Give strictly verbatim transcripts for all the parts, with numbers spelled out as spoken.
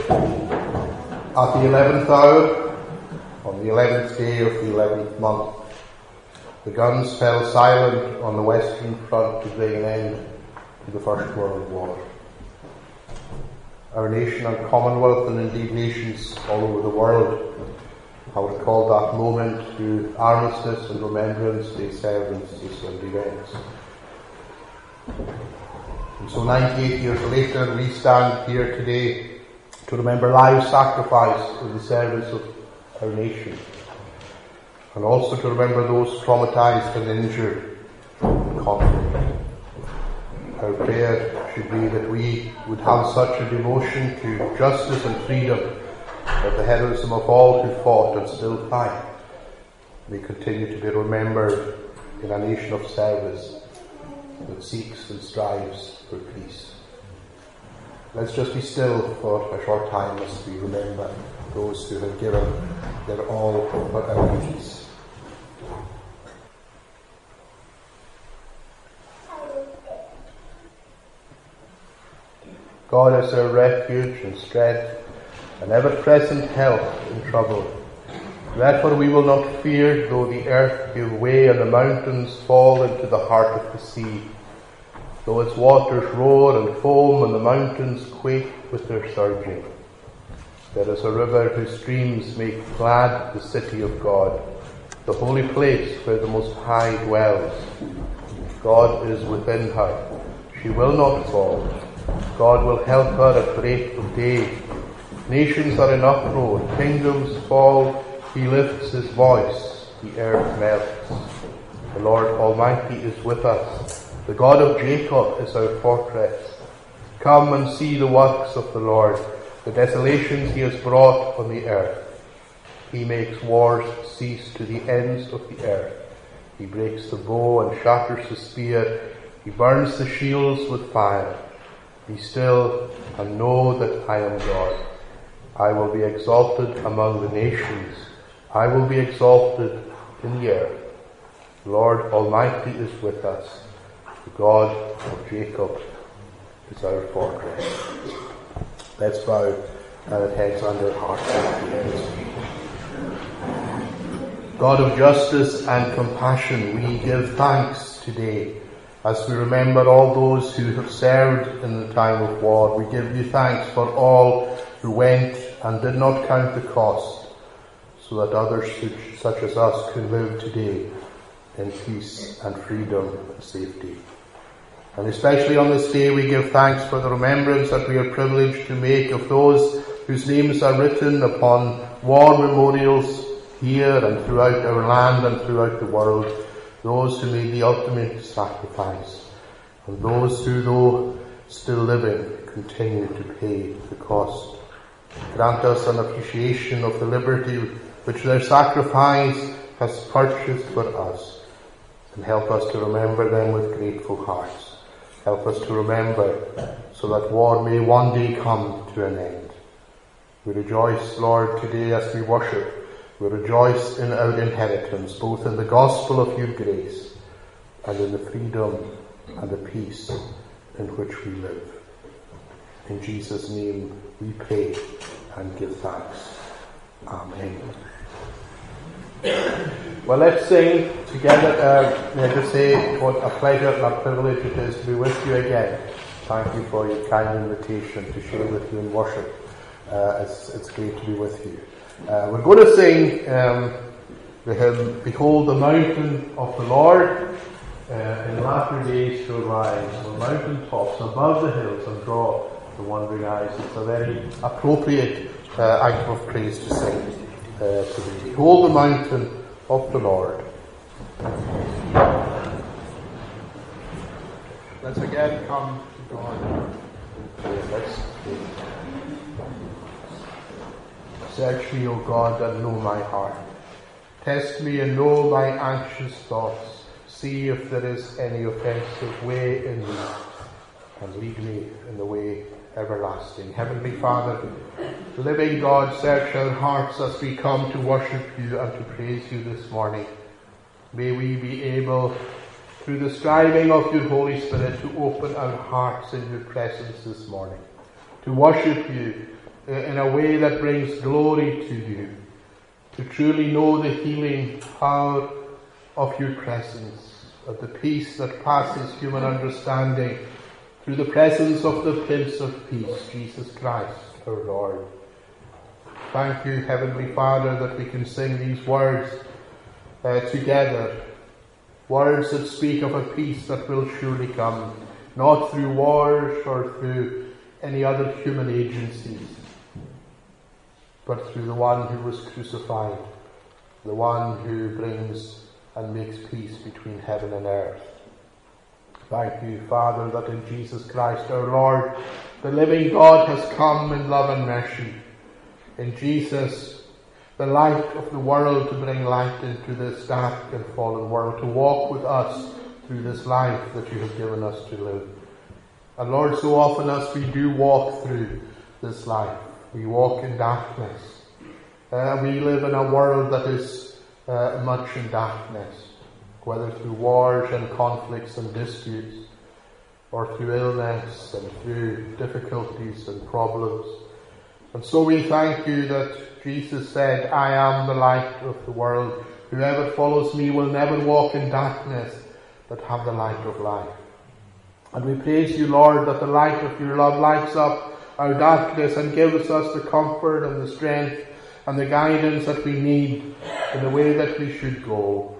At the eleventh hour, on the eleventh day of the eleventh month, the guns fell silent on the western front to bring an end to the First World War. Our nation and Commonwealth, and indeed nations all over the world, have recalled that moment through armistice and remembrance, the observances and events. And so ninety-eight years later, we stand here today to remember lives sacrificed in the service of our nation, and also to remember those traumatized and injured in conflict. Our prayer should be that we would have such a devotion to justice and freedom that the heroism of all who fought and still fight may continue to be remembered in a nation of service that seeks and strives for peace. Let's just be still for a short time as we remember those who have given their all for our peace. God is our refuge and strength, an ever-present help in trouble. Therefore we will not fear, though the earth give way and the mountains fall into the heart of the sea, though its waters roar and foam and the mountains quake with their surging. There is a river whose streams make glad the city of God, the holy place where the Most High dwells. God is within her. She will not fall. God will help her at break of day. Nations are in uproar, kingdoms fall. He lifts his voice, the earth melts. The Lord Almighty is with us. The God of Jacob is our fortress. Come and see the works of the Lord, the desolations he has brought on the earth. He makes wars cease to the ends of the earth. He breaks the bow and shatters the spear. He burns the shields with fire. Be still and know that I am God. I will be exalted among the nations. I will be exalted in the earth. The Lord Almighty is with us. The God of Jacob is our fortress. Let's bow our heads and our hearts and prayers. God of justice and compassion, we give thanks today as we remember all those who have served in the time of war. We give you thanks for all who went and did not count the cost, so that others such as us could live today in peace and freedom and safety. And especially on this day we give thanks for the remembrance that we are privileged to make of those whose names are written upon war memorials here and throughout our land and throughout the world, those who made the ultimate sacrifice, and those who, though still living, continue to pay the cost. Grant us an appreciation of the liberty which their sacrifice has purchased for us, and help us to remember them with grateful hearts. Help us to remember so that war may one day come to an end. We rejoice, Lord, today as we worship. We rejoice in our inheritance, both in the gospel of your grace and in the freedom and the peace in which we live. In Jesus' name we pray and give thanks. Amen. Well, let's sing together. Uh, may I just say what a pleasure and a privilege it is to be with you again. Thank you for your kind invitation to share with you in worship. Uh, it's, it's great to be with you. Uh, we're going to sing um, the hymn, Behold the Mountain of the Lord, uh, in latter days shall rise on mountain tops above the hills and draw the wondering eyes. It's a very appropriate uh, act of praise to sing uh, today. Behold the mountain of the Lord. Let's again come to God. Let's pray. Search me, O God, and know my heart. Test me and know my anxious thoughts. See if there is any offensive way in me, and lead me in the way everlasting. Heavenly Father, living God, search our hearts as we come to worship you and to praise you this morning. May we be able, through the striving of your Holy Spirit, to open our hearts in your presence this morning, to worship you in a way that brings glory to you, to truly know the healing power of your presence, of the peace that passes human understanding, through the presence of the Prince of Peace, Jesus Christ, our Lord. Thank you, Heavenly Father, that we can sing these words uh, together, words that speak of a peace that will surely come, not through wars or through any other human agencies, but through the one who was crucified, the one who brings and makes peace between heaven and earth. Thank you, Father, that in Jesus Christ our Lord, the living God, has come in love and mercy. In Jesus, the light of the world, to bring light into this dark and fallen world, to walk with us through this life that you have given us to live. And Lord, so often as we do walk through this life, we walk in darkness. Uh, we live in a world that is uh, much in darkness, whether through wars and conflicts and disputes, or through illness and through difficulties and problems. And so we thank you that Jesus said, I am the light of the world. Whoever follows me will never walk in darkness, but have the light of life. And we praise you, Lord, that the light of your love lights up our darkness and gives us the comfort and the strength and the guidance that we need in the way that we should go.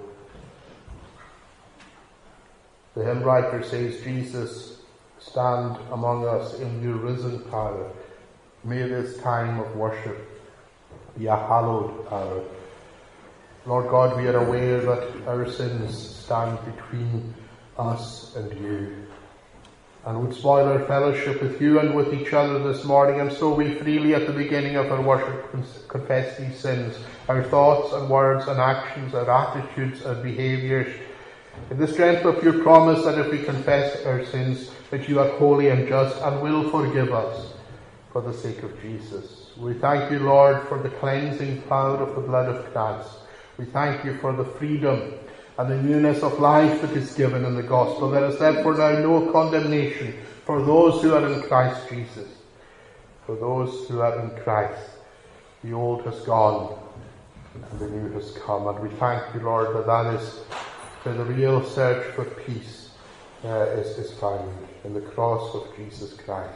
The hymn writer says, Jesus, stand among us in your risen power. May this time of worship be a hallowed hour. Lord God, we are aware that our sins stand between us and you, and would spoil our fellowship with you and with each other this morning. And so we freely at the beginning of our worship confess these sins, our thoughts and words and actions, our attitudes and behaviours, in the strength of your promise that if we confess our sins, that you are holy and just and will forgive us for the sake of Jesus. We thank you, Lord, for the cleansing power of the blood of Christ. We thank you for the freedom and the newness of life that is given in the gospel. There is therefore now no condemnation for those who are in Christ Jesus. For those who are in Christ, the old has gone and the new has come. And we thank you, Lord, that that is where the real search for peace uh, is, is found, in the cross of Jesus Christ,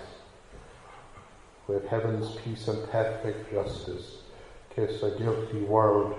where heaven's peace and perfect justice kiss a guilty world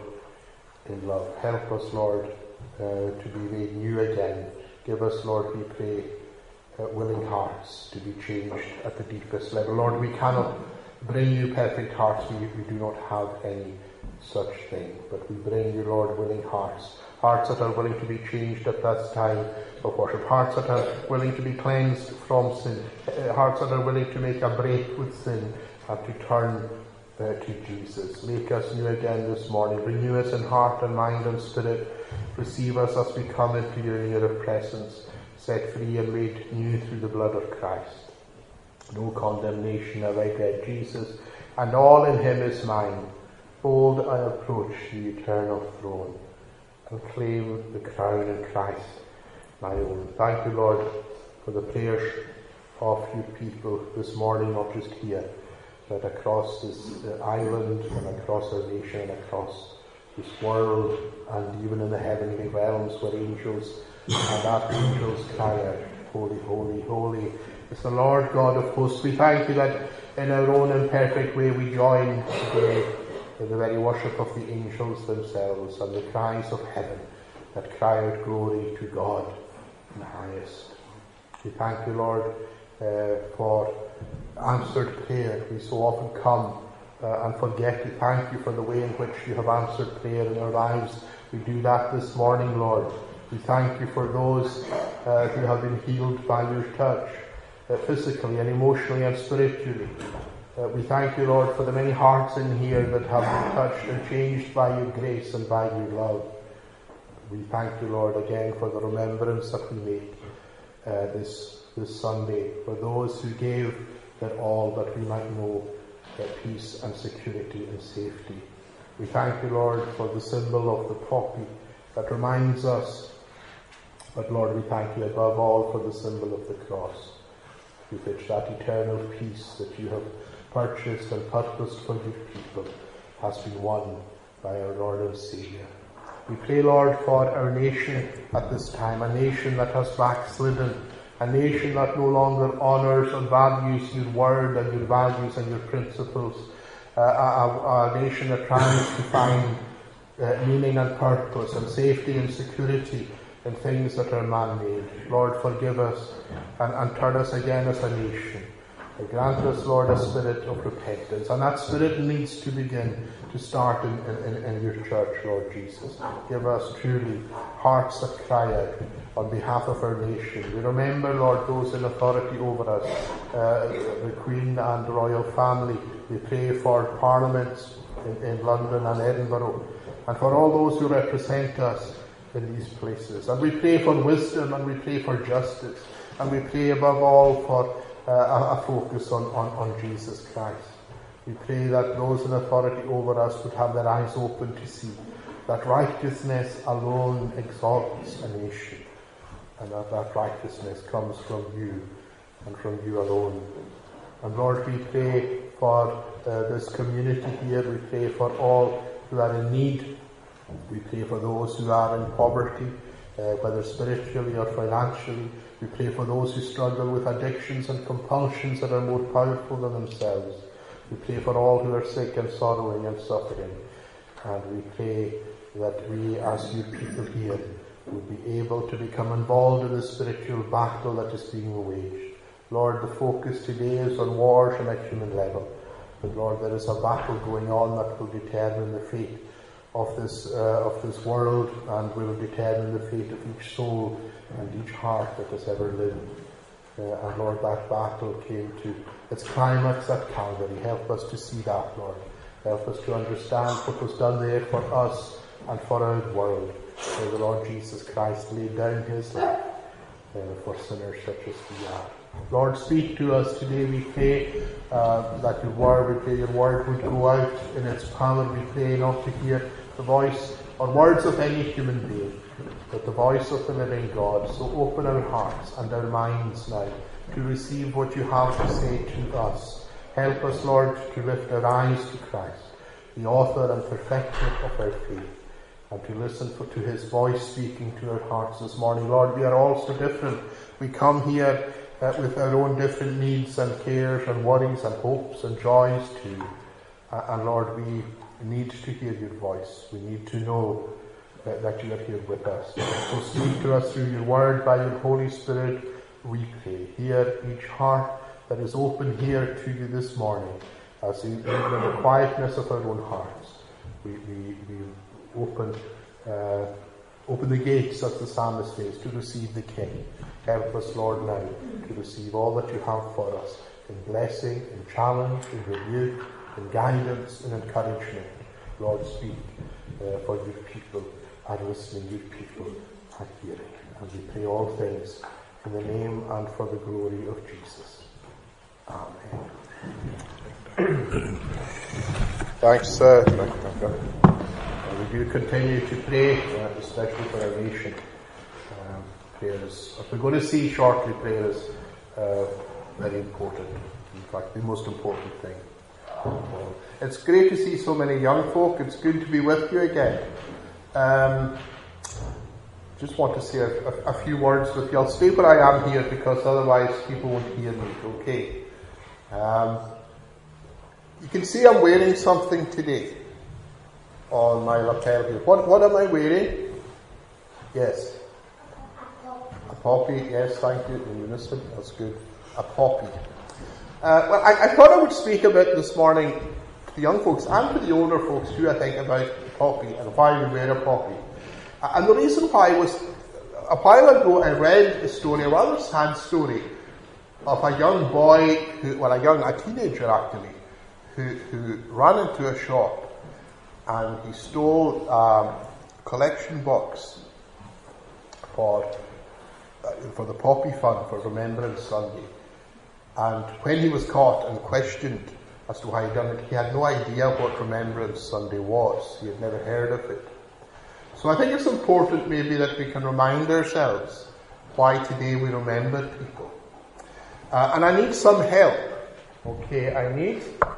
in love. Help us, Lord, uh, to be made new again. Give us, Lord, we pray, uh, willing hearts to be changed at the deepest level. Lord, we cannot bring you perfect hearts. We, we do not have any such thing. But we bring you, Lord, willing hearts. Hearts that are willing to be changed at that time of worship. Hearts that are willing to be cleansed from sin. Uh, hearts that are willing to make a break with sin and to turn uh, to Jesus. Make us new again this morning. Renew us in heart and mind and spirit. Receive us as we come into your nearer presence. Set free and made new through the blood of Christ. No condemnation have I read Jesus, and all in him is mine. Bold I approach the eternal throne, and claim the crown in Christ, my own. Thank you, Lord, for the prayers of your people this morning, not just here, but across this uh, island and across our nation and across this world, and even in the heavenly realms where angels and archangels cry out, holy, holy, holy is the Lord God of hosts. We thank you that in our own imperfect way we join today in the very worship of the angels themselves and the cries of heaven that cry out glory to God in the highest. We thank you, Lord, uh, for answered prayer. We so often come uh, and forget to thank you for the way in which you have answered prayer in our lives. We do that this morning, Lord. We thank you for those uh, who have been healed by your touch, uh, physically and emotionally and spiritually. Uh, we thank you, Lord, for the many hearts in here that have been touched and changed by your grace and by your love. We thank you, Lord, again for the remembrance that we make uh, this, this Sunday, for those who gave their all that we might know uh, peace and security and safety. We thank you, Lord, for the symbol of the poppy that reminds us, but Lord, we thank you above all for the symbol of the cross, with which that eternal peace that you have purchased and purposed for your people has been won by our Lord and Saviour. We pray, Lord, for our nation at this time, a nation that has backslidden, a nation that no longer honours and values your word and your values and your principles, uh, a, a nation that tries to find uh, meaning and purpose and safety and security in things that are man-made. Lord, forgive us and, and turn us again as a nation. And grant us, Lord, a spirit of repentance. And that spirit needs to begin to start in, in, in your church, Lord Jesus. Give us truly hearts that cry out on behalf of our nation. We remember, Lord, those in authority over us, uh, the Queen and the royal family. We pray for parliaments in, in London and Edinburgh, and for all those who represent us in these places. And we pray for wisdom, and we pray for justice, and we pray above all for uh, a, a focus on, on, on Jesus Christ. We pray that those in authority over us would have their eyes open to see that righteousness alone exalts a nation, and that that righteousness comes from you and from you alone. And Lord, we pray for uh, this community here. We pray for all who are in need. We pray for those who are in poverty, uh, whether spiritually or financially. We pray for those who struggle with addictions and compulsions that are more powerful than themselves. We pray for all who are sick and sorrowing and suffering. And we pray that we, as your people here, will be able to become involved in the spiritual battle that is being waged. Lord, the focus today is on wars on a human level. But Lord, there is a battle going on that will determine the fate of this uh, of this world, and will determine the fate of each soul and each heart that has ever lived. Uh, and Lord, that battle came to its climax at Calvary. Help us to see that, Lord. Help us to understand what was done there for us and for our world, where the Lord Jesus Christ laid down his life uh, for sinners such as we are. Lord, speak to us today. We pray uh, that your word, we pray your word would go out in its power. We pray not to hear the voice or words of any human being, but the voice of the living God. So open our hearts and our minds now to receive what you have to say to us. Help us, Lord, to lift our eyes to Christ, the author and perfecter of our faith, and to listen for, to his voice speaking to our hearts this morning. Lord, we are all so different. We come here uh, with our own different needs and cares and worries and hopes and joys too. Uh, and Lord, we need to hear your voice. We need to know that, that you are here with us. So speak to us through your word by your Holy Spirit, we pray. Hear each heart that is open here to you this morning, as in, in the quietness of our own hearts, we, we, we open uh, open the gates, as the psalmist says, to receive the King. Help us, Lord, now to receive all that you have for us in blessing, in challenge, in rebuke, in guidance, in encouragement. Lord, speak uh, for your people and listening, your people and hearing. And we pray all things in the name and for the glory of Jesus. Amen. Thanks, uh, and we do continue to pray, uh, especially for our nation. Um, prayers, as we're going to see shortly, prayer is uh, very important. In fact, the most important thing. Um, it's great to see so many young folk. It's good to be with you again. Um, just want to say a, a, a few words with you. I'll stay where I am here because otherwise people won't hear me. Okay. Um, you can see I'm wearing something today on my lapel here. What, what am I wearing? Yes. A poppy. Yes, thank you. In unison. That's good. A poppy. Uh, well, I, I thought I would speak about this morning to the young folks and to the older folks too, I think, about poppy and why we wear a poppy. And the reason why was, a while ago I read a story, a rather sad story, of a young boy, who, well, a young, a teenager actually, who, who ran into a shop and he stole a collection box for, uh, for the Poppy Fund for Remembrance Sunday. And when he was caught and questioned as to why he'd done it, he had no idea what Remembrance Sunday was. He had never heard of it. So I think it's important maybe that we can remind ourselves why today we remember people. Uh, and I need some help Okay, I need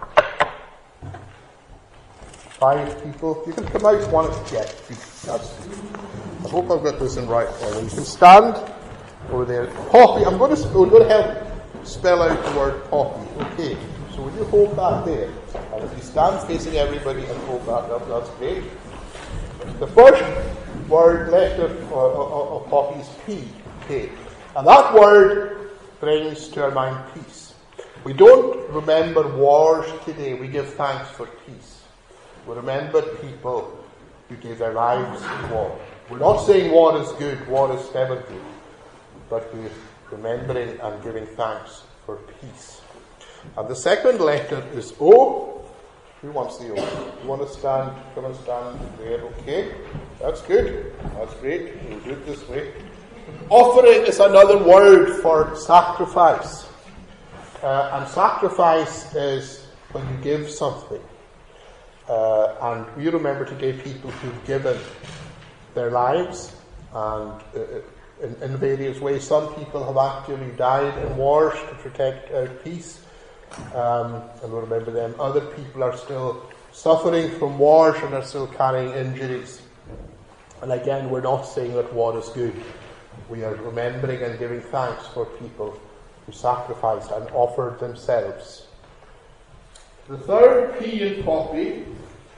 five people. You can come out one at yeah, that's, I hope I've got this in right order. You can stand over there. Poppy, I'm going to, we're going to help spell out the word poppy. Okay, so will you hold that there? And if you stand facing everybody and hold that up, that's great. The first word letter of, of, of poppy is P, K. And that word brings to our mind peace. We don't remember wars today, we give thanks for peace. We remember people who gave their lives in war. We're not saying war is good, war is never good, but we're remembering and giving thanks for peace. And the second letter is O. Who wants the O? You want to stand? Come and stand there, okay? That's good. That's great. We'll do it this way. Offering is another word for sacrifice. Uh, and sacrifice is when you give something. Uh, and we remember today people who've given their lives, and uh, in, in various ways. Some people have actually died in wars to protect our peace, um, and we remember them. Other people are still suffering from wars and are still carrying injuries. And again, we're not saying that war is good. We are remembering and giving thanks for people who sacrificed and offered themselves. The third P in poppy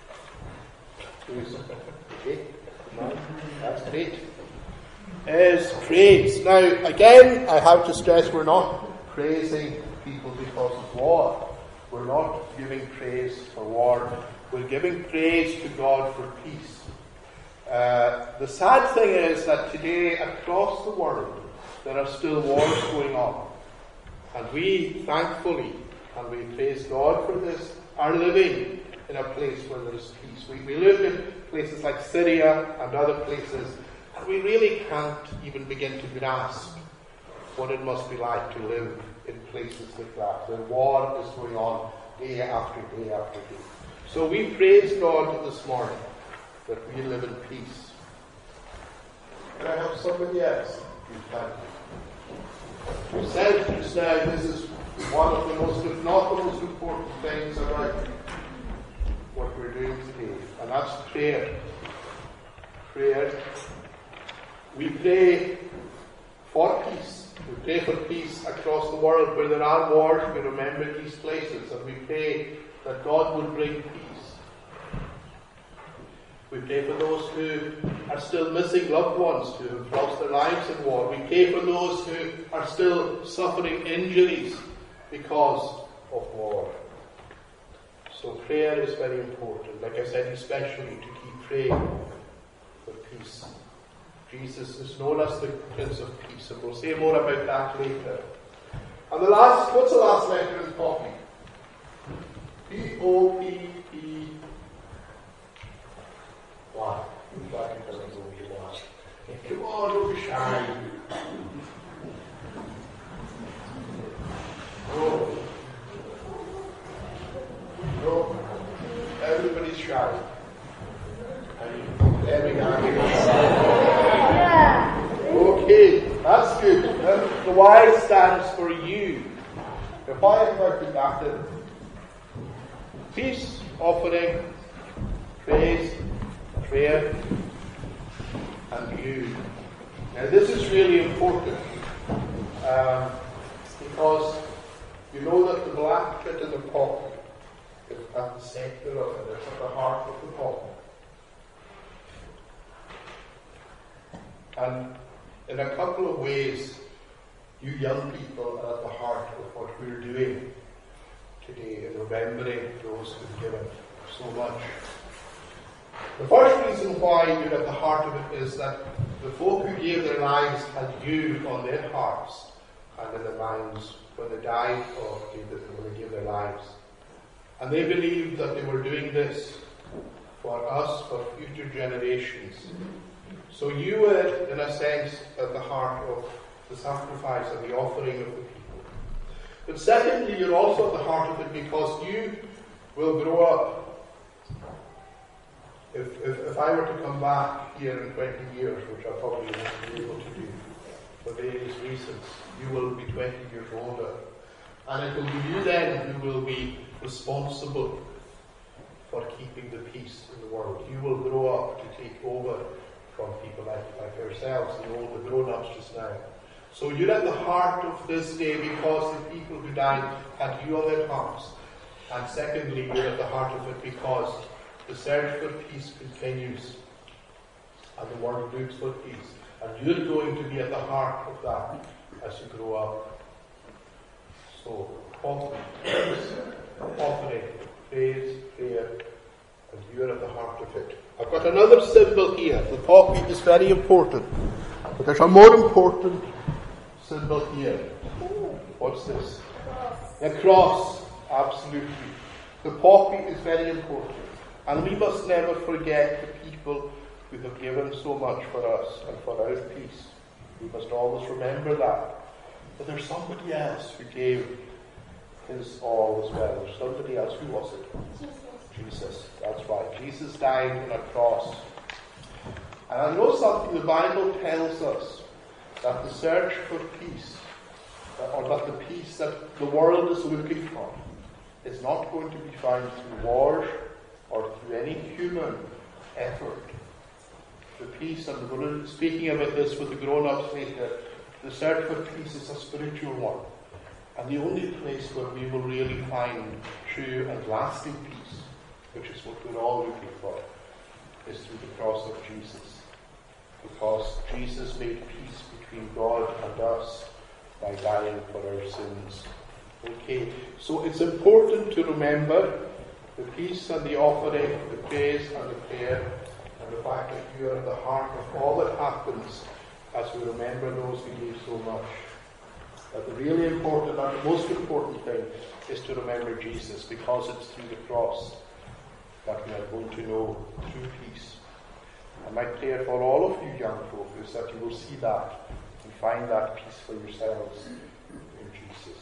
is, okay, that's great, is praise. Now, again, I have to stress we're not praising people because of war. We're not giving praise for war. We're giving praise to God for peace. Uh, the sad thing is that today, across the world, there are still wars going on. And we, thankfully, and we praise God for this, are living in a place where there is peace. We, we live in places like Syria and other places, and we really can't even begin to grasp what it must be like to live in places like that, where war is going on day after day after day. So we praise God this morning that we live in peace. Can I have somebody else? Thank you. You said just now this is one of the most, if not the most important things about what we're doing today, and that's prayer. Prayer. We pray for peace. We pray for peace across the world where there are wars. We remember these places, and we pray that God will bring peace. We pray for those who are still missing loved ones, who have lost their lives in war. We pray for those who are still suffering injuries because of war. So prayer is very important. Like I said, especially to keep praying for peace. Jesus is known as the Prince of Peace, and we'll say more about that later. And the last, what's the last letter in poppy? P O P P Y. Come on, don't be shy. No. No. Everybody's shy. And there we go. Okay, that's good. Uh, the Y stands for you. The why have I put that in? Peace, offering, praise, prayer, and you. Now this is really important um, because you know that the black bit in the poppy is at the center of it, it's at the heart of the poppy. And in a couple of ways, you young people are at the heart of what we're doing today in remembering those who've given so much. The first reason why you're at the heart of it is that the folk who gave their lives had you on their hearts and in their minds when they died or when they gave their lives. And they believed that they were doing this for us, for future generations. So you were, in a sense, at the heart of the sacrifice and the offering of the people. But secondly, you're also at the heart of it because you will grow up. If, if, if I were to come back here in twenty years, which I probably won't be able to do for various reasons, you will be twenty years older. And it will be you then who will be responsible for keeping the peace in the world. You will grow up to take over from people like, like ourselves, you know, the grown-ups just now. So you're at the heart of this day because the people who died had you on their hearts. And secondly, you're at the heart of it because the search for peace continues. And the world looks for peace. And you're going to be at the heart of that as you grow up. So, offering, offering, praise, prayer, and you're at the heart of it. I've got another symbol here. The poppy is very important. But there's a more important symbol here. What's this? A cross. Absolutely. The poppy is very important. And we must never forget the people who have given so much for us and for our peace. We must always remember that. But there's somebody else who gave his all as well. There's somebody else. Who was it? Jesus. Jesus. That's right. Jesus died on a cross. And I know something the Bible tells us, that the search for peace, or that the peace that the world is looking for, is not going to be found through wars or through any human effort. The peace, and we're going to be speaking about this with the grown-ups later, the search for peace is a spiritual one. And the only place where we will really find true and lasting peace, which is what we're all looking for, is through the cross of Jesus. Because Jesus made peace between God and us by dying for our sins. Okay, so it's important to remember the peace and the offering, the praise and the prayer, and the fact that you are at the heart of all that happens as we remember those who gave so much. But the really important and the most important thing is to remember Jesus, because it's through the cross that we are going to know true peace. And my prayer for all of you young folk is that you will see that and find that peace for yourselves in Jesus.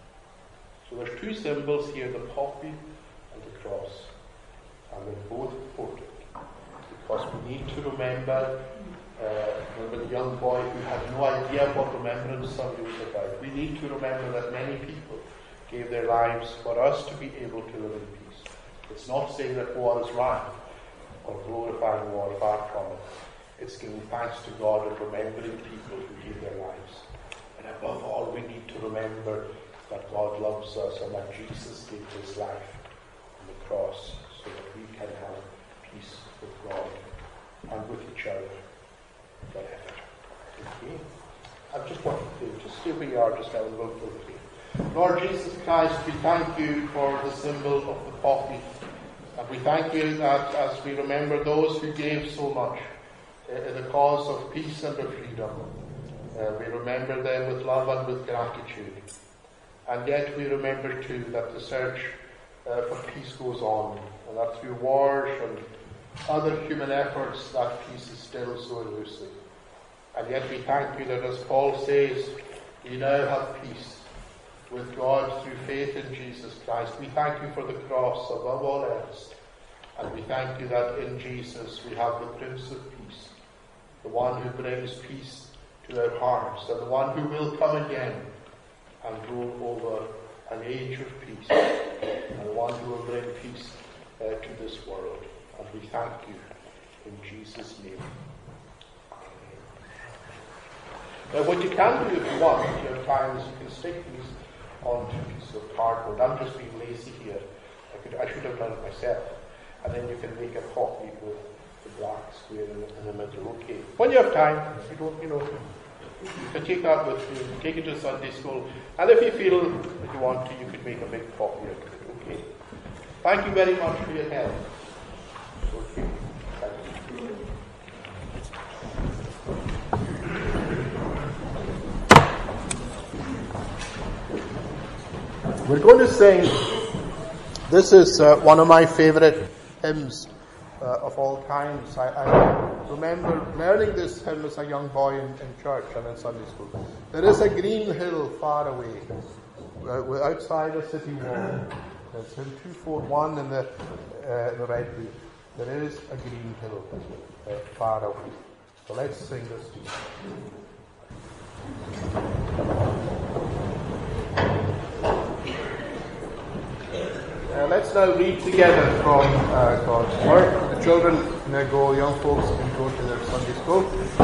So there's two symbols here, the poppy and the cross. And they're both important. Because we need to remember, uh, remember the young boy who had no idea what Remembrance Sunday was about. We need to remember that many people gave their lives for us to be able to live in peace. It's not saying that war is right or glorifying war, far from it. It's giving thanks to God and remembering people who gave their lives. And above all, we need to remember that God loves us and that Jesus gave his life on the cross so that we can have peace with God and with each other forever. Okay. I just want to just stay where you are just now and we'll pray. Lord Jesus Christ, we thank you for the symbol of the poppy. And we thank you that as we remember those who gave so much uh, in the cause of peace and of freedom, uh, we remember them with love and with gratitude. And yet we remember too that the search uh, for peace goes on, and that through wars and other human efforts that peace is still so elusive. And yet we thank you that, as Paul says, we now have peace with God through faith in Jesus Christ. We thank you for the cross above all else. And we thank you that in Jesus we have the Prince of Peace, the one who brings peace to our hearts, and the one who will come again and rule over an age of peace, and the one who will bring peace uh, to this world. And we thank you in Jesus' name. Now what you can do if you want, if you have time, is you can stick these onto a piece of cardboard. I'm just being lazy here. I could, I should have done it myself. And then you can make a copy with the black square in the, in the middle. Okay. When you have time, you don't, you know, you can take that with you, take it to Sunday school, and if you feel that you want to, you could make a big copy of it. Okay. Thank you very much for your help. Okay. Thank you. We're going to sing, this is uh, one of my favourite hymns uh, of all times. I, I remember learning this hymn as a young boy in, in church and in Sunday school. There is a green hill far away, uh, outside the city wall. It's in two forty-one in the, uh, the red book. There is a green hill uh, far away. So let's sing this together. let's now read together from uh, God's Word. The children can now go, young folks can go to their Sunday school.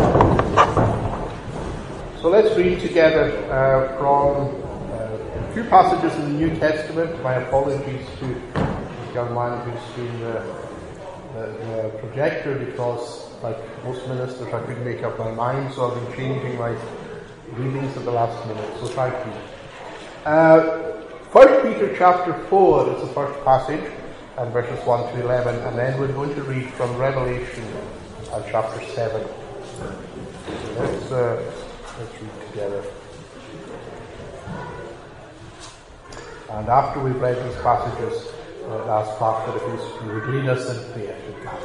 So let's read together uh, from uh, a few passages in the New Testament. My apologies to the young man who's doing the, the, the projector, because, like most ministers, I couldn't make up my mind, so I've been changing my readings at the last minute, so thank you. Uh, First Peter chapter four is the first passage, and verses one to eleven, and then we're going to read from Revelation and chapter seven. So let's, uh, let's read together. And after we've read these passages, uh, ask Pastor if he would lead us in prayer.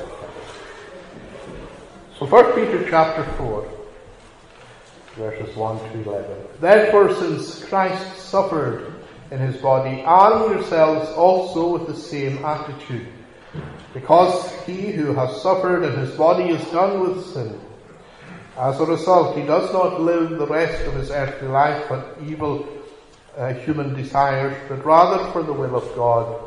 So First Peter chapter four, verses one to eleven. Therefore, since Christ suffered in his body, arm yourselves also with the same attitude, because he who has suffered in his body is done with sin. As a result, he does not live the rest of his earthly life for evil uh, human desires, but rather for the will of God.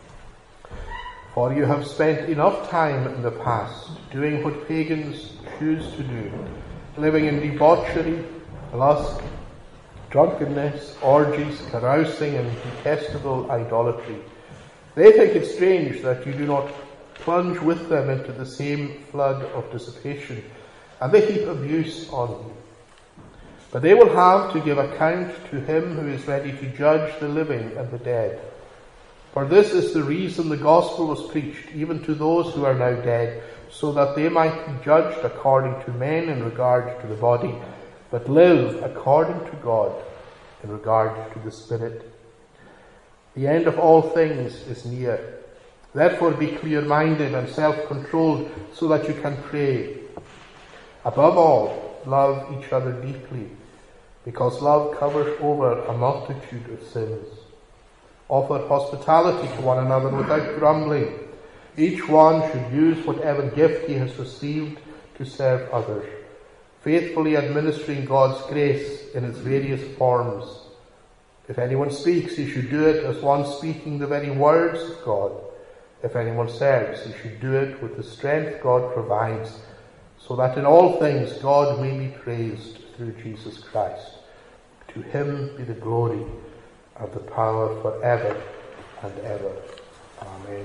For you have spent enough time in the past doing what pagans choose to do, living in debauchery, lust, drunkenness, orgies, carousing, and detestable idolatry. They think it strange that you do not plunge with them into the same flood of dissipation, and they heap abuse on you. But they will have to give account to him who is ready to judge the living and the dead. For this is the reason the gospel was preached, even to those who are now dead, so that they might be judged according to men in regard to the body, but live according to God in regard to the Spirit. The end of all things is near. Therefore be clear-minded and self-controlled, so that you can pray. Above all, love each other deeply, because love covers over a multitude of sins. Offer hospitality to one another without grumbling. Each one should use whatever gift he has received to serve others, faithfully administering God's grace in its various forms. If anyone speaks, he should do it as one speaking the very words of God. If anyone serves, he should do it with the strength God provides, so that in all things God may be praised through Jesus Christ. To him be the glory and the power forever and ever. Amen.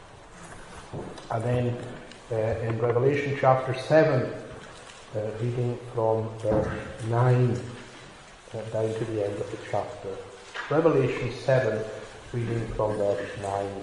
And then uh, in Revelation chapter seven, Uh, reading from verse nine uh, down to the end of the chapter. Revelation seven, reading from verse nine.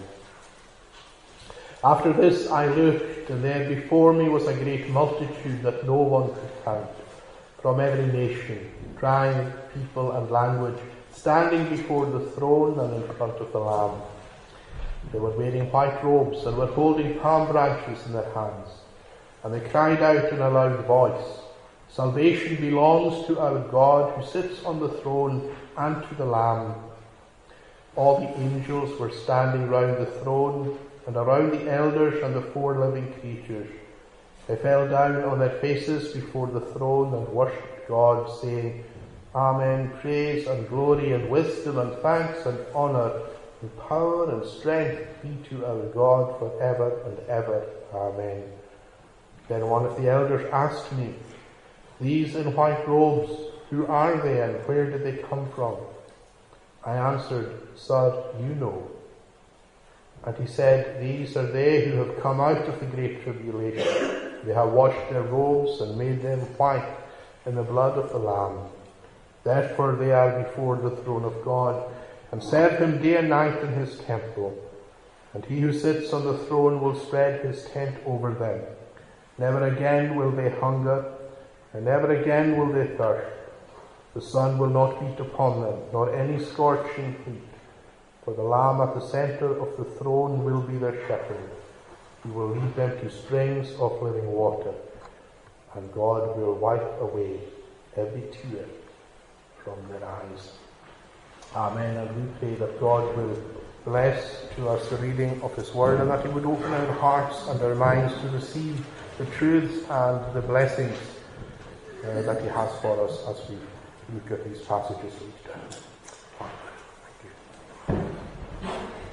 After this I looked, and there before me was a great multitude that no one could count, from every nation, tribe, people, and language, standing before the throne and in front of the Lamb. They were wearing white robes and were holding palm branches in their hands. And they cried out in a loud voice, Salvation belongs to our God who sits on the throne and to the Lamb. All the angels were standing round the throne and around the elders and the four living creatures. They fell down on their faces before the throne and worshipped God, saying, Amen, praise and glory and wisdom and thanks and honour and power and strength be to our God forever and ever. Amen. Then one of the elders asked me, These in white robes, who are they and where did they come from? I answered, Sir, you know. And he said, These are they who have come out of the great tribulation. They have washed their robes and made them white in the blood of the Lamb. Therefore they are before the throne of God, and serve him day and night in his temple. And he who sits on the throne will spread his tent over them. Never again will they hunger, and never again will they thirst. The sun will not beat upon them, nor any scorching heat. For the Lamb at the centre of the throne will be their shepherd. He will lead them to springs of living water, and God will wipe away every tear from their eyes. Amen. And we pray that God will bless to us the reading of his word, and that he would open our hearts and our minds to receive the truths and the blessings uh, that he has for us as we look at these passages each time.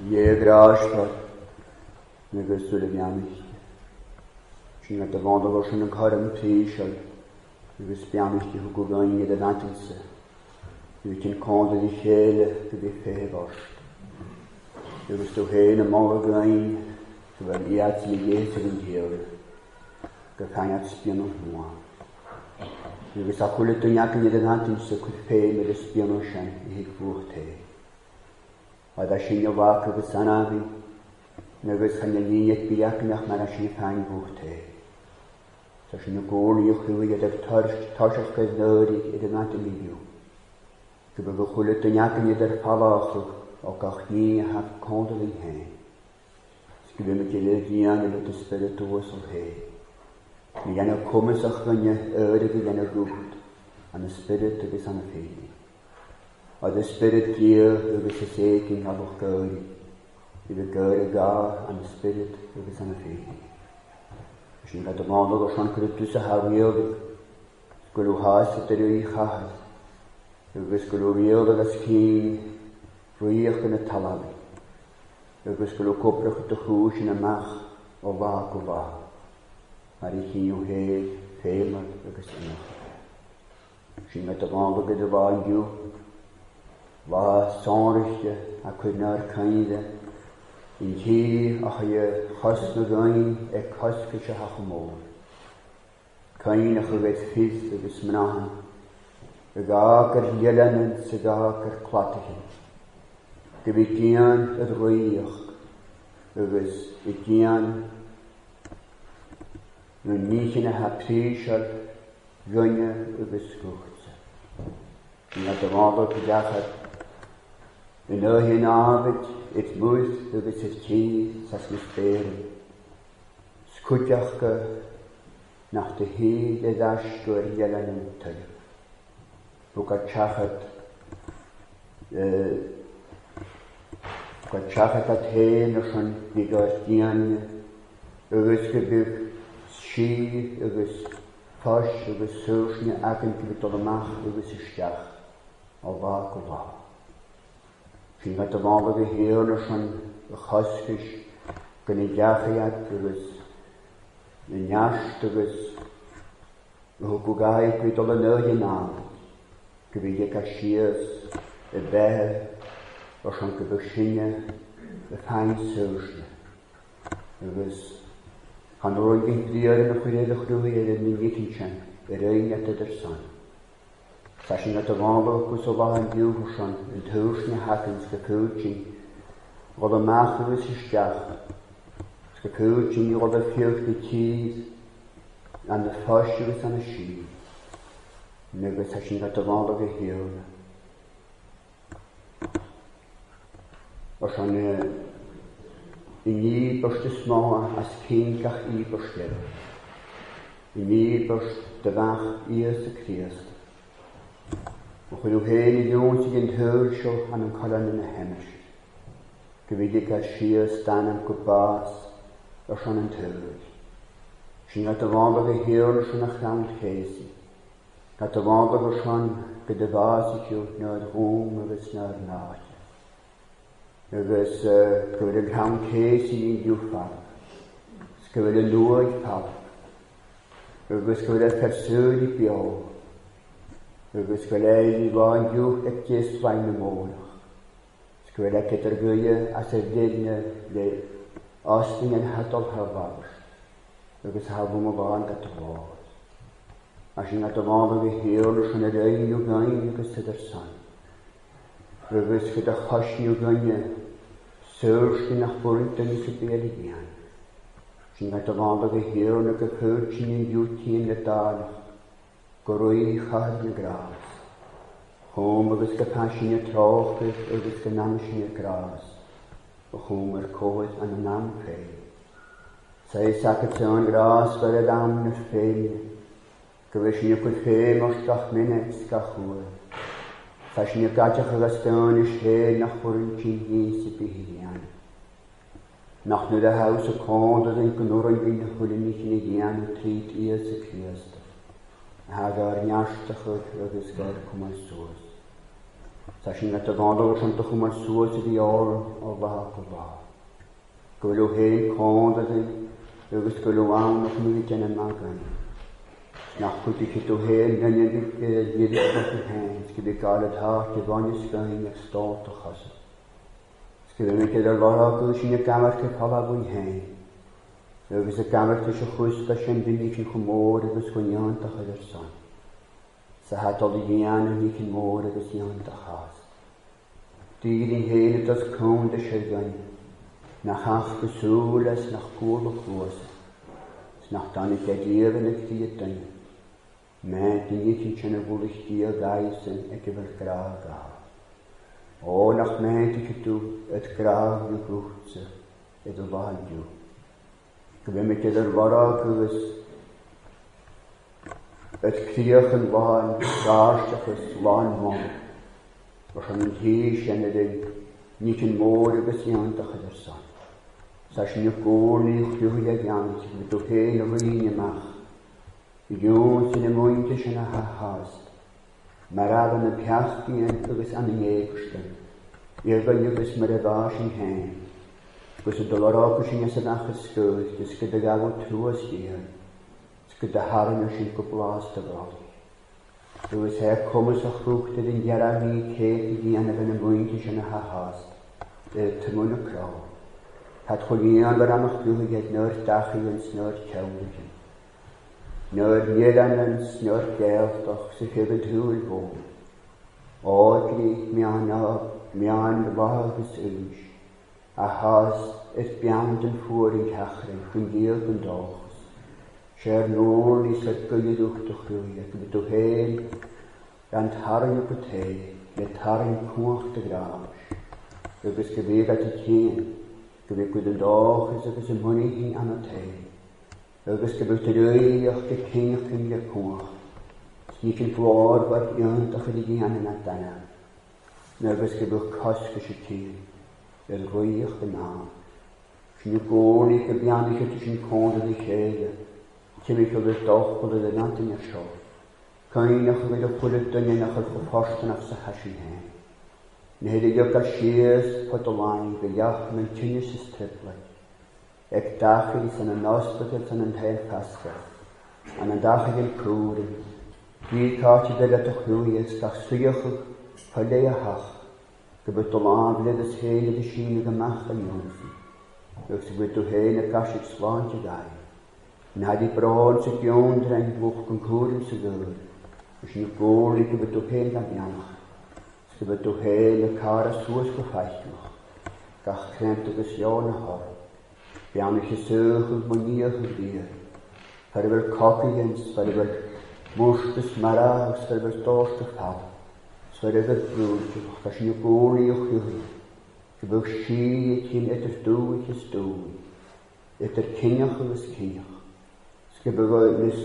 Ie gráspa, agus dúla beamist. Sin at a bhanda go sin an choram tíisial, agus beamist i go gáin iad a natinsa. Agus cin conda di chéile go bhí féhast. Agus do héin a mága gáin, go bhar iad li géis ar an dhéir, go fáinat spian an húa. Agus a chuile do neacan iad a natinsa chud féim ar a spian an sin i hiag bhuach té. Ad a sin o bhac agus anafi, agus chan a líiad biacnach mar a sin fáin bhuach té. Sa sin a górni o chluí iad ag tarseach gael nörig iad a natin i biw. Gyda fy chwilyd yn iagan iad ar palachwch o gach ni a haf condol i hen. Sgyda mi gilydd ian i lwt ysbryd dwys o he. Mi gan o cwmys o'ch gynnu yrig i gan o rwyd an ysbryd agos an y ffeili. Oedd ysbryd gyr agos y segin halwch gyri. I fy gyr y gar an ysbryd agos an y ffeili. Sy'n gada mondog o sian cryptus a hawiolig. Gwylw has y dyr i chahad. Agus gwylw riolig as cyn rwych yn y talawi. Agus gwylw cwbrach y chwys yn y mach o fag o fag. Ar i chi o heg, ffeimad agus ynach. Sy'n gada mondog gyda fa'n diw. Fa sonrichte a cwydna'r cainda. In chi a chai chos na gain e cosca se hach môr. Cain a chywed ffydd agus mnahan. Y gag ar hielanyn sy gag ar clatachin. Gyfi gian y ddwyach. Agus y gian yn nichin a ha prisial gynna agus gwchta. Yn a dyfodol gydachad yn yhyn afyd, et mwyd agus et tîs as mis beren. Sgwydach ga nach dy hyd e ddasgwr ielan yn tyg. Bwg a chachad bwg a chachad at hen o sy'n bigo'r dian agus gybyg si agus ffos agus sŵsni ac yn gyfydol ymach agus ysdiach o fag o fag. Sy'n gada fawr y hyn o sy'n y chosgys gan i diachiad agus y niast agus y hwgwgau gwydol yn yr un am gyfeidig a sias y beth o sy'n gyfych synia y ffain sŵsna agus chan o'r oed yn driar yn y chwyredd y chrwy er yn mynd i'n sy'n yr ein at ydyr son. Sa sy'n gada fawr gwrs o fahan diw hwysyn yn tŵrs na hagans gycwydyn roedd y mach ywys ysdiach gycwydyn i roedd y ffyrch y tydd an y ffos ywys an y si nygwys sa sy'n gada fawr o gyhyr o sy'n i ni bwrs dy smoa as cyn gach i bwrs dyr i ni bwrs dy fach i ys y Christ. O chwilw hen i ddwn sydd yn hyr sio an yn colan yn y hemys. Gyfeidig ar sias dan am gwbas o sy'n yn tyr. Sy'n gada fawr o hyn sy'n a chlawn cheisi. Gada fawr o sy'n gyda fas i chiw na'r hwm agos na'r naach. Agos gyda chlawn cheisi i'n diwffar. Gyda lwyd pawb. Agos gyda perswyd i biaw. Agus gweled i fain diwch ac jes fain y môrach. Sgweled gyda'r gwyau as y ddyn le osting yn hadol hyfawr. Agus hafwm o fain gyda fawr. A sy'n gyda fawr o gyhyr sy'n yr ein i'w gain agus ydy'r son. Agus gyda chosni i'w gain sŵrs yn a'ch bwrdd yn ys y bel i bian. Sy'n gyda fawr o gyhyr yn y gyhyr sy'n yn diwti yn y dalach. Gorwy chad yn y gras. Chwm agos gypasyn y troch agos gynamsyn y gras. O chwm yr coed an y nam ffeil. Sai sacet yn gras fel y dam yn y ffeil. Gyfysyn y gwyd ffeil mor strach minnet sgachwyr. Fasyn y gadach agos dyn y lle nach bwrn ti'n hys y byhilian. Nach nid y haws y cod oedd yn gynwr yn gyn hwylyn i chi'n edian y trid i ys y Christ. Hag ar niastach oedd agos gair cwm ar sŵs. Sa sin at a gandol san to chumar suas i di or o la o la. Gwylw hen conda di, ywys gwylw awn o'ch mi gen y magan. Nach pwyd i chytw hen, gan ydy ydy o'ch yn hen, sgyda gael y tak i fan i sgain ag stot o chasa. Sgyda mi gyda'r lorog ywys yn y gamar cy chala fwy'n hen. Ywys y gamar cy sy'n chwysga sy'n bynnig yn chwmor ywys gwyniant ach ydy'r son. Sa hadol i gian yn ich yn môr ywys iant ach as. Dydd yn hen ydys cwn dy syrgain. Nach ach besúles nach púl og chwys. Snach dan ik ed even ik die het dyn. Met die ik in tjene voel ik die geisen ik heb er graag gehad. O nach met ik het doe het graag je groetse het valju. Ik ben met je er warag gewis. Het kriegen waren gaarstiges landman. We gaan een hees en het niet in moore besiantig er zijn. Sa sin y górni chwyd ag iant, fydd o hen o rhain ymach. I gion sy'n ymwynti sy'n a hahast. Mae'r afon y piachdi yn ygys an yn eegstyn. I'r gan ygys mae'r efas yn hen. Gys y dolorog sy'n ysyn ach ysgwyd, gys gyda gafo trwys dian. Gys gyda harin o sy'n gwblas dy broli. Ygys hef cwmys o chrwch dyd yn diara ni ceg i dian ag yn ymwynti sy'n a hahast. Dydd tymwn y crawl. Het gelian waar aan nog bloemen het noord dagje en snoord kelderje. Noord niedan en snoord geld toch zich hebben huwel boom. Oudri mian mian wagens uus. A haas het bianden voor in kachren van deel en dags. Scher noor is het gulje door te groeien. Ik ben toch heel aan het harren op het heen. Met harren koog te graag. Ik is geweest dat het heen. Gwyd gwyd yn doch ys agos yn hwnnw hi'n anna tein. Agos gybyrt yr oed o'ch dy cynnych yn gyda cwch. Snig yn fwor bod iant o'ch ydy gian yn adana. Agos gybyrt cosg ys y tîn. Yr rwy o'ch dy na. Sy'n yw gôn i'ch gybian i'ch ydych yn cwnd yn eich eile. Tym i'ch gybyrt doch bod ydyn nant yn eich sio. Cain o'ch gybyrt o'ch pwyd ydyn yn o'ch o'ch post yn o'ch sa hasyn hen. Nid ydych ar siers pod o lain gyliach mewn tynys ys triplai. Ec dachyd sy'n yn nosbytyd sy'n yn hen pasgar. An yn dachyd yn cwrin. Dwi cael ti dyd at o'ch rwyys gach swyach o'ch pyleu a hach. Gybyt o lan blyd ys hen ydy sy'n y gymach a ywnsyn. Ywch sy'n gwyd o hen y gasig slant y gai. Nad i bron sy'n gion drein mwch yn cwrin sy'n gyr. Ys yn yw gôl i gybyt o hen gan ianach. Gybyt o hen y car a sŵs gyffaithnoch. Gach crent agos iawn a hor. Bian eich ysych yn mwniach yn dir. Fer efer copi yns, fer efer mwstys mara, ys fer efer dost y ffal. Ys fer efer brwyd, gach sy'n yw gôl i o'ch yw'n. Gybwch si eich hyn edrych dwy eich ysdwy. Edrych cyniach agos cyniach. Ys gybwch o nis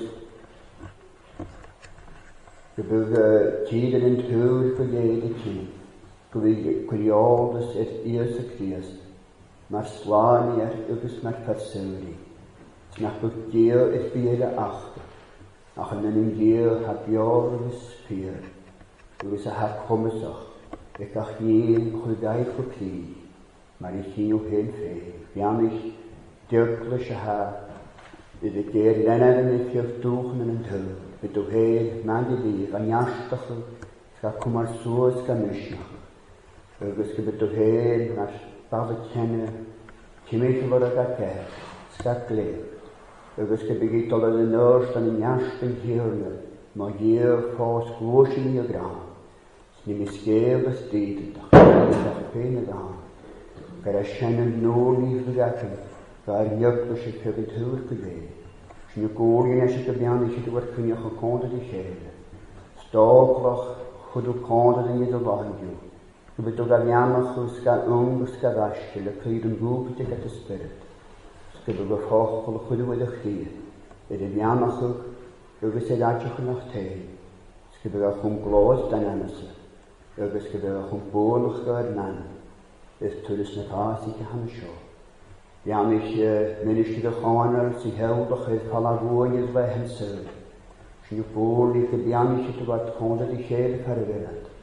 Gybydd tyd yn tŵr gydaid y tîn. Gybydd gwiriolus et ios y Christ. Mae'r slani ar ygys mae'r persewri. Snach bydd dio et byr y achta. Ach yn yn dio ha bior ys pyr. Ygys a ha cwmysach. Ec ach nien chwydau chw cli. Mae'r eich hiw hen ffei. Bian eich dirglys a ha. Bydd y geir lenad yn eich yw'r dwch yn yn tŵr. Bydd o hen, man i fi, gan iastach o, ga cwmar sŵs gan mysnach. Ygys gybydd o hen, na'r baf y tenne, tymych o fod ag ag er, sgag gleb. Ygys gybydd i dolad yn ors dan yn iast yn hirnau, ma hir ffos glwys yn i o gran. Sni mi sgel ys dyd yn dach, ydych pen y gan. Gair a sien yn nôl ni fydagyn, gair yglis y cyfyd hwyr gydaid. Sy'n yw gôl i'n eisiau gybian eisiau dy werth cynnych o condad i cheile. Stoglach chwyd o condad yn ydw fandiw. Gybydd o gafianach o sga ung o sga ddasgil a cryd yn gwbyd ag at y spirit. Gybydd o ffochol o chwyd o wedd eich dyr. Yd y fianach o ygys ed adioch yn eich teil. Gybydd o chwm glos dan anasa. Ygys gybydd o chwm bôl o'ch gair nan. Ys twrys na fas i gahan y sio. Bian ich minister de chaner sy heldig het palavoies by hemself. Sy bol ik bian ich het wat konde die gele verwerd.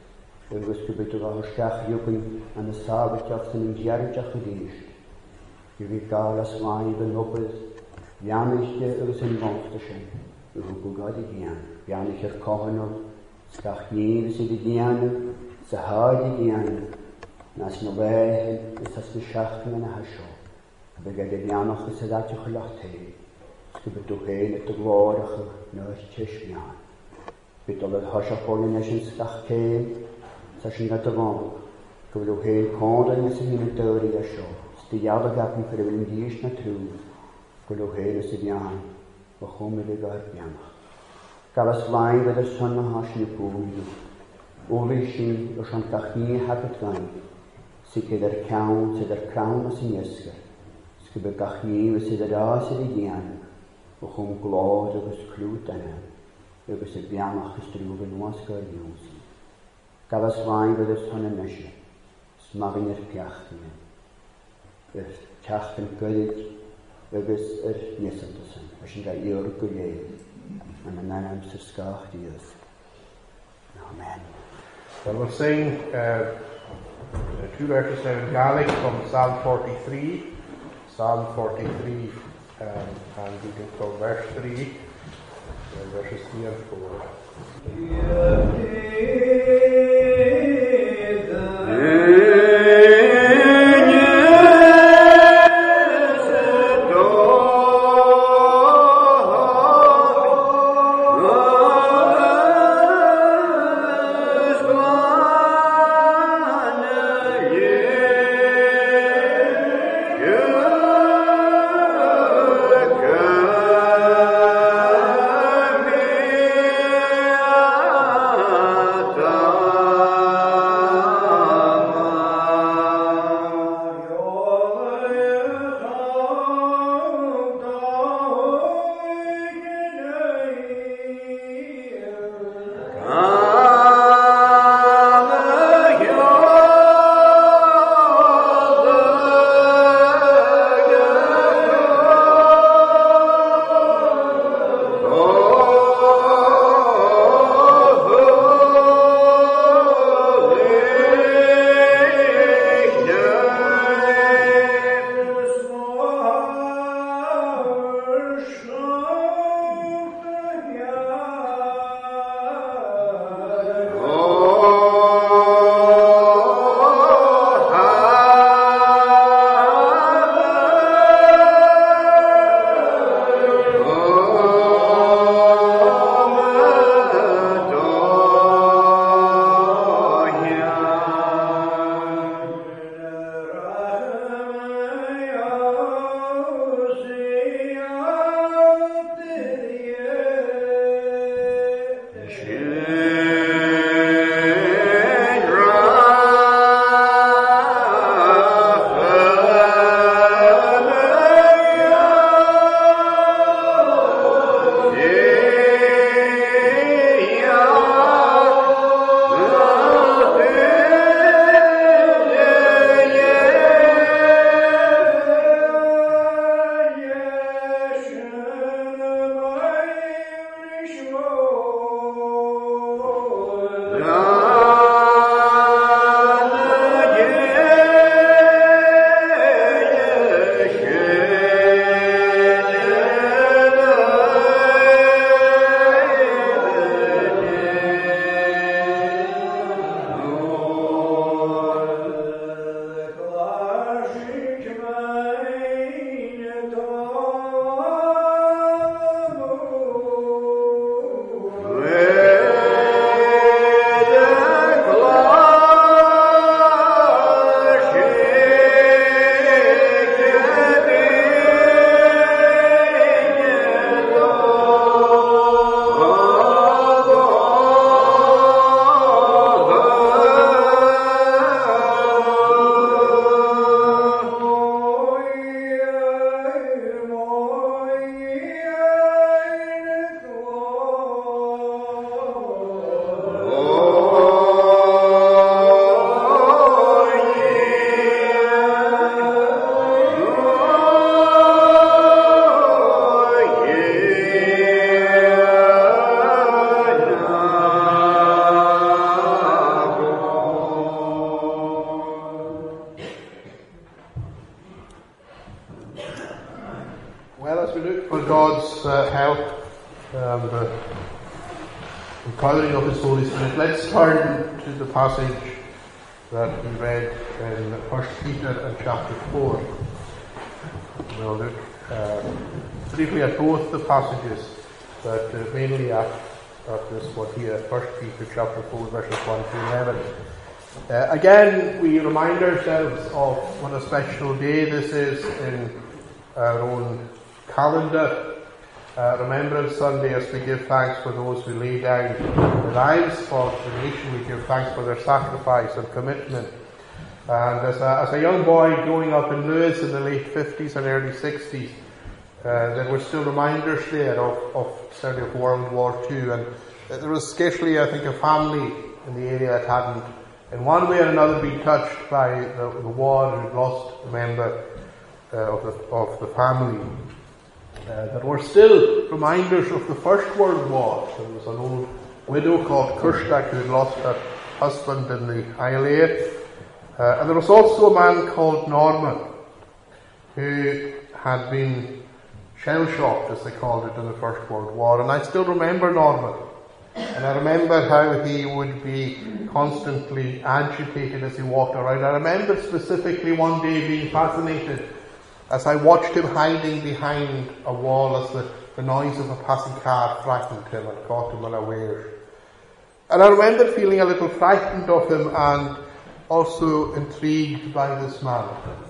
agus go bit a steach jopen an de sabelteach in jarteach gedieist. Je wie galas waai benopes, Janichte agus in wonste sin, u go gad i gian, Janich er kohanol, skach jeeves i de gianne, sa haad i gianne, nas no weihen is as de schachten en a hasho, a begad i gianach is a datje gelacht heen, sku bit ook heen et de gwarige, nuis tisch gian. Bit al het hashapolen is in skach keen, sa sin dat de wang, go wil ook heen konden is in een teorie a sho, sti jade gaten vir wil in dies na troe, go heen is die aan, we gaan met de garbianach. Galas wijn bij de zonne hasje boven. Overzien, we gaan kachnie hebben het wijn. Zieke der kaun, ze der kraun als een jesker. Skubbe kachnie, we ze der aas in die aan. We gaan glad, we gaan kloot aan hem. We gaan bianach gestroven, was garbions. Galas wijn bij de zonne mesje. Smagen er piachten. Er piachten gullig. Agus er nesantasan, as in ga ior go léir, an an anam sa skach dios. Amen. Well, we'll sing uh, two verses now in Gaelic from Psalm forty-three, Psalm forty-three, um, and we can go verse three, and verses three and four. Ah Well, as we look for God's uh, help and the empowering of His Holy Spirit, let's turn to the passage that we read in First Peter and chapter four. We'll look uh, briefly at both the passages, but uh, mainly at, at this one here, First Peter chapter four, verses one to eleven. Uh, again, we remind ourselves of what a special day this is in our own calendar. Uh, Remembrance Sunday, as we give thanks for those who lay down their lives for the nation. We give thanks for their sacrifice and commitment. And as a, as a young boy growing up in Lewis in the late fifties and early sixties, uh, there were still reminders there of, of certainly of World War Two. And there was scarcely, I think, a family in the area that hadn't, in one way or another, been touched by the, the war and lost a member uh, of, the, of the family. Uh, there were still reminders of the First World War. There was an old widow called Kirstach who had lost her husband in the Isle Air. Uh, and there was also a man called Norman who had been shell-shocked, as they called it, in the First World War. And I still remember Norman. And I remember how he would be constantly agitated as he walked around. I remember specifically one day being fascinated as I watched him hiding behind a wall as the, the noise of a passing car frightened him and caught him unaware. And I remember feeling a little frightened of him and also intrigued by this man.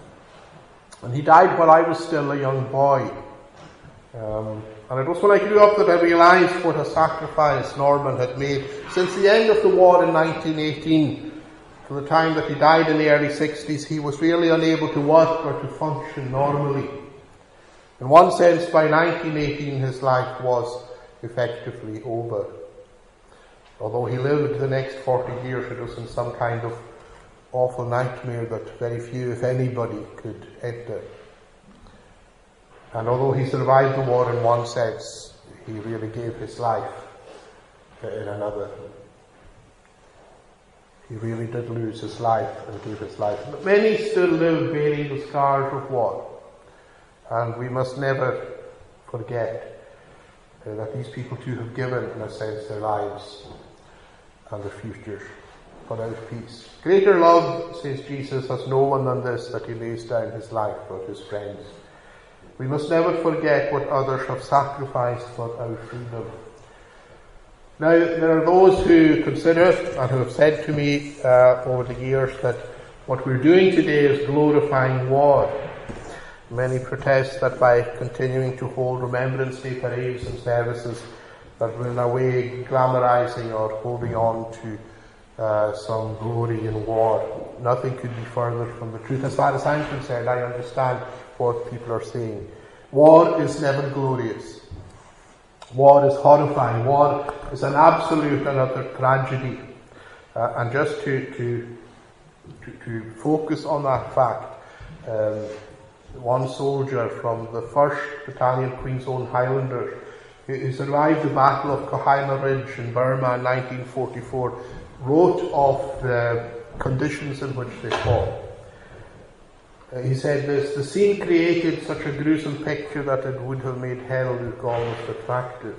And he died while I was still a young boy. Um, and it was when I grew up that I realised what a sacrifice Norman had made. Since the end of the war in nineteen eighteen, to the time that he died in the early sixties, he was really unable to work or to function normally. In one sense, by nineteen eighteen, his life was effectively over. Although he lived the next forty years, it was in some kind of awful nightmare that very few, if anybody, could enter. And although he survived the war in one sense, he really gave his life in another. He really did lose his life and gave his life. But many still live bearing the scars of war. And we must never forget uh, that these people too have given, in a sense, their lives and their futures for our peace. Greater love, says Jesus, has no one than this, that he lays down his life for his friends. We must never forget what others have sacrificed for our freedom. Now, there are those who consider and who have said to me uh, over the years that what we're doing today is glorifying war. Many protest that by continuing to hold Remembrance Day parades and services, that we're in a way glamorizing or holding on to uh, some glory in war. Nothing could be further from the truth. As far as I'm concerned, I understand what people are saying. War is never glorious. War is horrifying. War is an absolute and utter tragedy. Uh, and just to, to, to, to focus on that fact, um, one soldier from the first Battalion Queen's Own Highlanders, who, who survived the Battle of Kohyma Ridge in Burma in nineteen forty-four, wrote of the conditions in which they fought. Uh, he said this: the scene created such a gruesome picture that it would have made hell look almost attractive.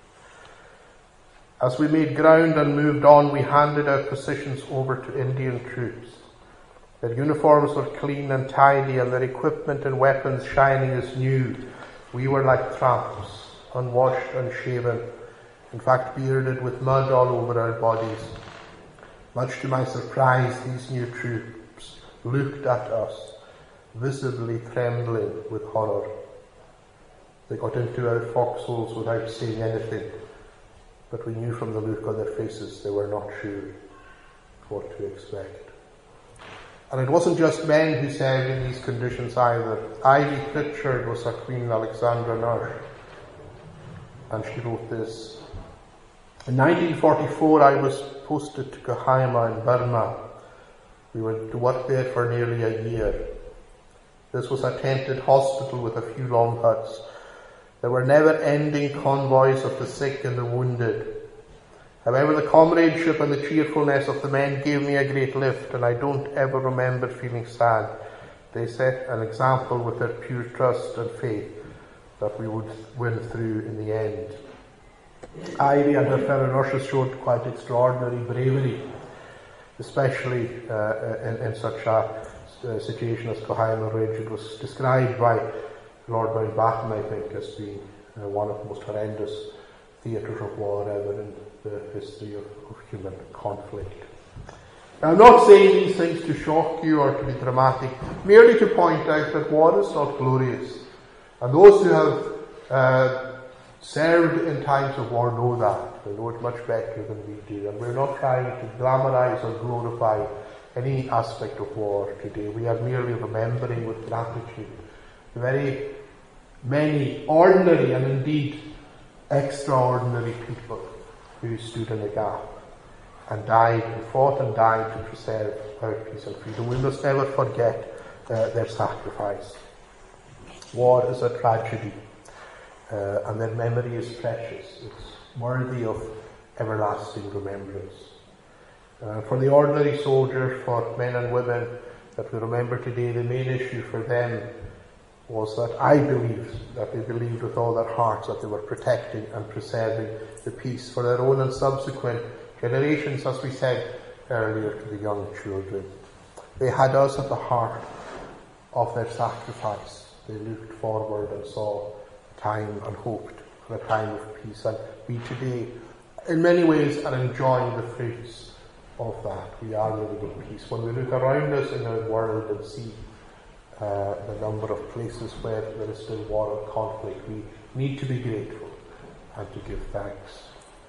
As we made ground and moved on, we handed our positions over to Indian troops. Their uniforms were clean and tidy, and their equipment and weapons shining as new. We were like tramps, unwashed, unshaven, in fact bearded with mud all over our bodies. Much to my surprise, these new troops looked at us, visibly trembling with horror. They got into our foxholes without saying anything, but we knew from the look on their faces they were not sure what to expect. And it wasn't just men who served in these conditions either. Ivy Pritchard was a Queen Alexandra nurse, and she wrote this: in nineteen forty-four, I was posted to Kohyma in Burma. We were to work there for nearly a year. This was a tented hospital with a few long huts. There were never-ending convoys of the sick and the wounded. However, the comradeship and the cheerfulness of the men gave me a great lift, and I don't ever remember feeling sad. They set an example with their pure trust and faith that we would win through in the end. Ivy and her fellow nurses showed quite extraordinary bravery, especially uh, in, in such a uh, situation as Kohaima Ridge. It was described by Lord Mountbatten, I think, as being uh, one of the most horrendous theatres of war ever in the history of, of human conflict. Now, I'm not saying these things to shock you or to be dramatic, merely to point out that war is not glorious. And those who have uh, served in times of war know that. They know it much better than we do. And we're not trying to glamorize or glorify any aspect of war today. We are merely remembering with gratitude the very many ordinary and indeed extraordinary people who stood in the gap and died, and fought and died to preserve our peace and freedom. We must never forget uh, their sacrifice. War is a tragedy, uh, and their memory is precious. It's worthy of everlasting remembrance. Uh, for the ordinary soldiers, for men and women that we remember today, the main issue for them was that I believed, that they believed with all their hearts that they were protecting and preserving the peace for their own and subsequent generations, as we said earlier, to the young children. They had us at the heart of their sacrifice. They looked forward and saw time and hoped for a time of peace. And we today, in many ways, are enjoying the fruits of that. We are living in peace. When we look around us in our world and see uh, the number of places where there is still war and conflict, we need to be grateful and to give thanks.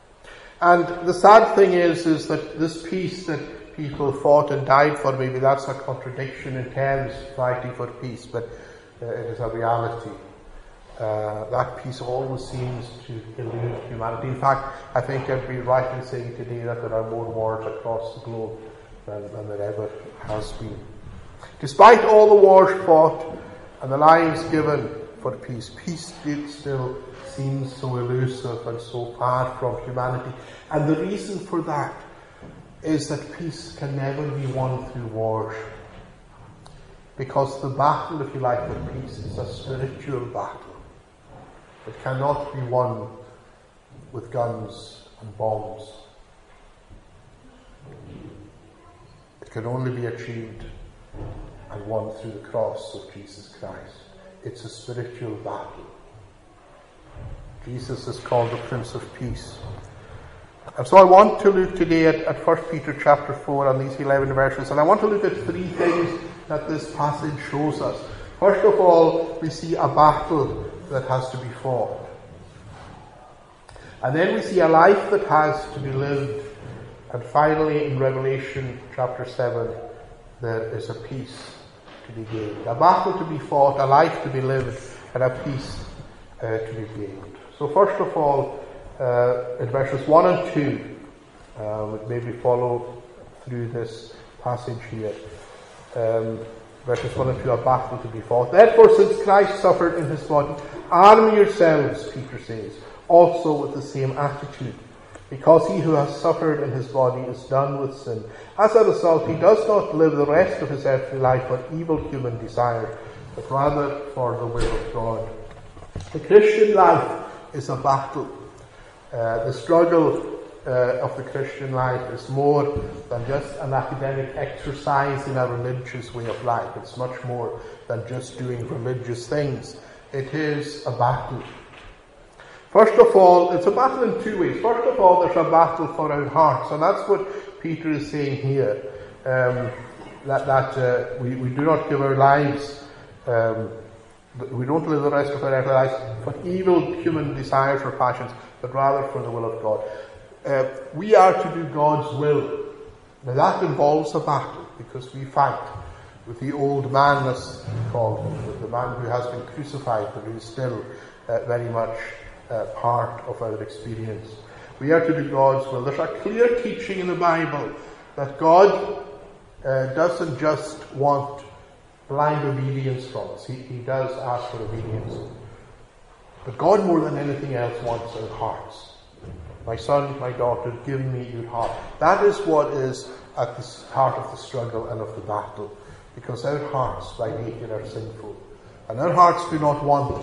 And the sad thing is, is that this peace that people fought and died for, maybe that's a contradiction in terms, fighting for peace, but uh, it is a reality. Uh, that peace always seems to elude humanity. In fact, I think I'd be right in saying today that there are more wars across the globe than, than there ever has been. Despite all the wars fought and the lives given for peace, peace still seems so elusive and so far from humanity. And the reason for that is that peace can never be won through wars. Because the battle, if you like, for peace is a spiritual battle. It cannot be won with guns and bombs. It can only be achieved and won through the cross of Jesus Christ. It's a spiritual battle. Jesus is called the Prince of Peace. And so I want to look today at, at First Peter chapter four and these eleven verses. And I want to look at three things that this passage shows us. First of all, we see a battle that has to be fought. And then we see a life that has to be lived. And finally, in Revelation chapter seven, there is a peace to be gained. A battle to be fought, a life to be lived, and a peace uh, to be gained. So first of all, uh, in verses one and two, uh, maybe follow through this passage here. Um, verses one and two, a battle to be fought. Therefore, since Christ suffered in his body, arm yourselves, Peter says, also with the same attitude. Because he who has suffered in his body is done with sin. As a result, he does not live the rest of his earthly life for evil human desires, but rather for the will of God. The Christian life is a battle. Uh, the struggle uh, of the Christian life is more than just an academic exercise in a religious way of life. It's much more than just doing religious things. It is a battle. First of all, it's a battle in two ways. First of all, there's a battle for our hearts, and that's what Peter is saying here. Um, that that uh, we, we do not give our lives, um, we don't live the rest of our lives for evil human desires or passions, but rather for the will of God. Uh, we are to do God's will. Now that involves a battle, because we fight with the old man, as we call him, with the man who has been crucified, but who is still uh, very much Uh, part of our experience. We are to do God's will. There's a clear teaching in the Bible that God uh, doesn't just want blind obedience from us. He, he does ask for obedience. But God, more than anything else, wants our hearts. My son, my daughter, give me your heart. That is what is at the heart of the struggle and of the battle. Because our hearts, by nature, are sinful. And our hearts do not want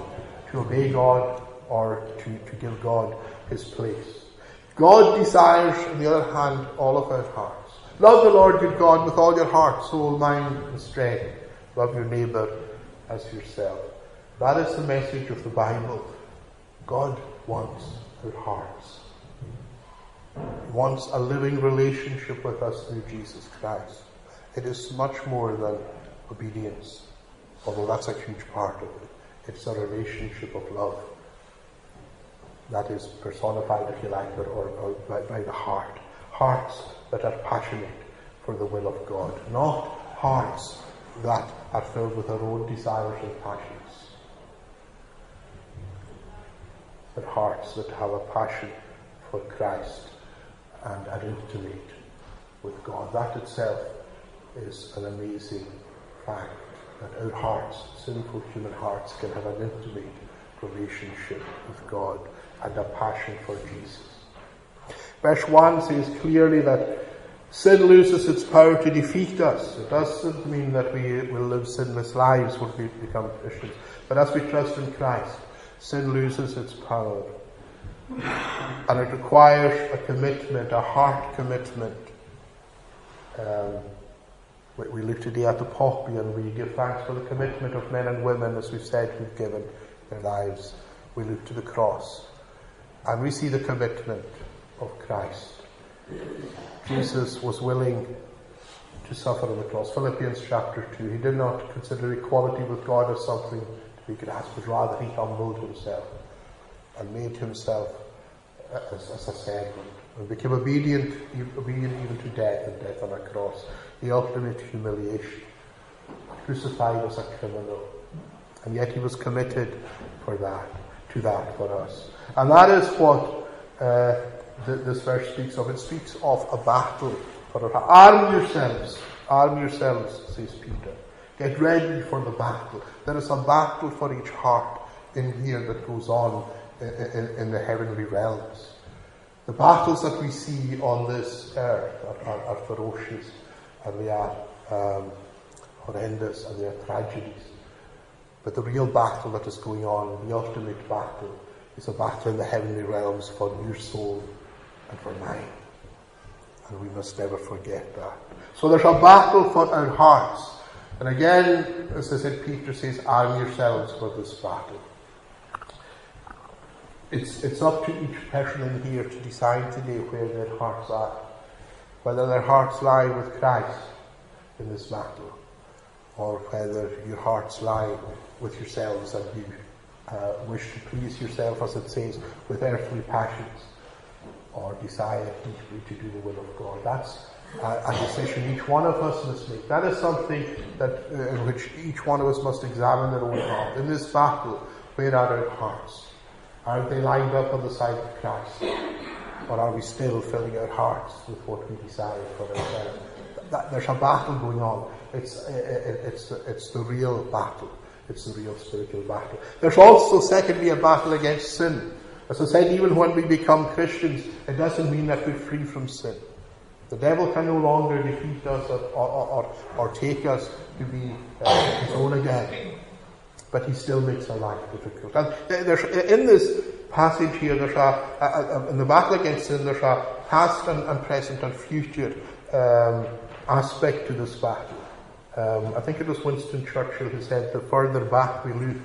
to obey God or to, to give God his place. God desires, on the other hand, all of our hearts. Love the Lord your God with all your heart, soul, mind, and strength. Love your neighbour as yourself. That is the message of the Bible. God wants our hearts. He wants a living relationship with us through Jesus Christ. It is much more than obedience, although that's a huge part of it. It's a relationship of love that is personified, if you like, or, or, or by, by the heart. Hearts that are passionate for the will of God, not hearts that are filled with our own desires and passions, but hearts that have a passion for Christ and are intimate with God. That itself is an amazing fact, that our hearts, sinful human hearts, can have an intimate relationship with God and a passion for Jesus. Verse one says clearly that sin loses its power to defeat us. It doesn't mean that we will live sinless lives when we become Christians, but as we trust in Christ, sin loses its power. And it requires a commitment, a heart commitment. Um, we, we look today at the poppy and we give thanks for the commitment of men and women, as we've said, who've given their lives. We look to the cross and we see the commitment of Christ. Jesus was willing to suffer on the cross. Philippians chapter two. He did not consider equality with God as something to be grasped, but rather he humbled himself and made himself as, as a servant and became obedient, obedient even to death, and death on a cross. The ultimate humiliation. Crucified as a criminal. And yet he was committed for that, to that for us. And that is what uh, th- this verse speaks of. It speaks of a battle for our heart. Arm yourselves. Arm yourselves, says Peter. Get ready for the battle. There is a battle for each heart in here that goes on in, in, in the heavenly realms. The battles that we see on this earth are, are, are ferocious, and they are um, horrendous, and they are tragedies. But the real battle that is going on, the ultimate battle, is a battle in the heavenly realms for your soul and for mine. And we must never forget that. So there's a battle for our hearts. And again, as I said, Peter says, arm yourselves for this battle. It's, it's up to each person in here to decide today where their hearts are. Whether their hearts lie with Christ in this battle, or whether your hearts lie with yourselves and you uh, wish to please yourself, as it says, with earthly passions, or desire deeply to do the will of God. That's uh, a decision each one of us must make. That is something that uh, in which each one of us must examine their own heart. In this battle, where are our hearts? Are they lined up on the side of Christ? Or are we still filling our hearts with what we desire for ourselves? That, there's a battle going on. It's, it, it's, it's the real battle. It's the real spiritual battle. There's also, secondly, a battle against sin. As I said, even when we become Christians, it doesn't mean that we're free from sin. The devil can no longer defeat us or, or, or, or take us to be uh, his own again. But he still makes our life difficult. And there's, in this passage here, there's a, a, a in the battle against sin, there's a past and, and present and future um, aspect to this battle. Um, I think it was Winston Churchill who said, the further back we look,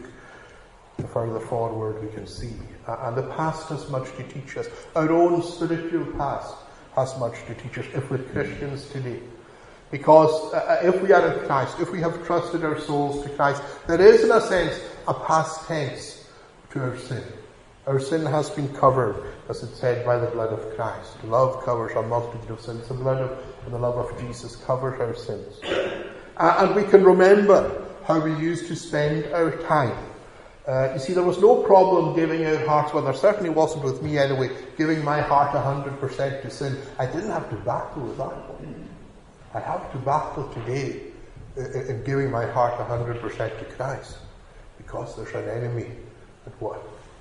the further forward we can see. Uh, and the past has much to teach us. Our own spiritual past has much to teach us if we're Christians today. Because uh, if we are in Christ, if we have trusted our souls to Christ, there is in a sense a past tense to our sin. Our sin has been covered, as it said, by the blood of Christ. Love covers a multitude of sins. The blood of, and the love of Jesus covers our sins. Uh, and we can remember how we used to spend our time. Uh, you see, there was no problem giving our hearts, well, there certainly wasn't with me anyway, giving my heart one hundred percent to sin. I didn't have to battle with that one. I have to battle today in giving my heart one hundred percent to Christ, because there's an enemy at work.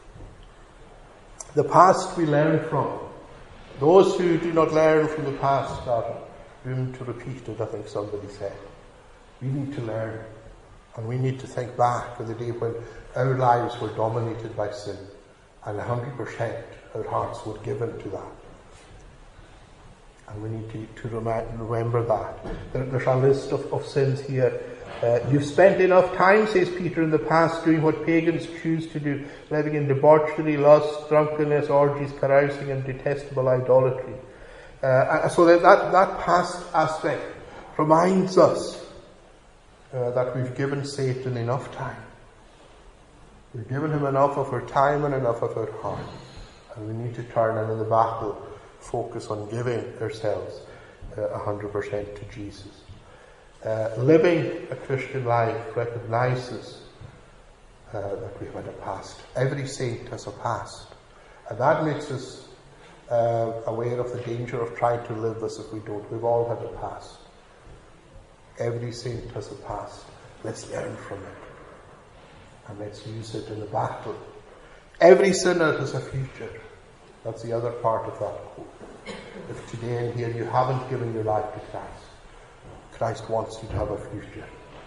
The past we learn from. Those who do not learn from the past are doomed to repeat it, I think somebody said. We need to learn, and we need to think back to the day when our lives were dominated by sin, and one hundred percent our hearts were given to that. And we need to, to remind, remember that. There, there's a list of, of sins here. Uh, you've spent enough time, says Peter, in the past doing what pagans choose to do, living in debauchery, lust, drunkenness, orgies, carousing, and detestable idolatry. Uh, so that, that, that past aspect reminds us uh, that we've given Satan enough time. We've given him enough of our time and enough of our heart. And we need to turn and in the battle focus on giving ourselves uh, one hundred percent to Jesus. Uh, living a Christian life recognizes uh, that we have had a past. Every saint has a past. And that makes us uh, aware of the danger of trying to live as if we don't. We've all had a past. Every saint has a past. Let's learn from it. And let's use it in the battle. Every sinner has a future. That's the other part of that quote. If today in here you haven't given your life to Christ, Christ wants you to have a future.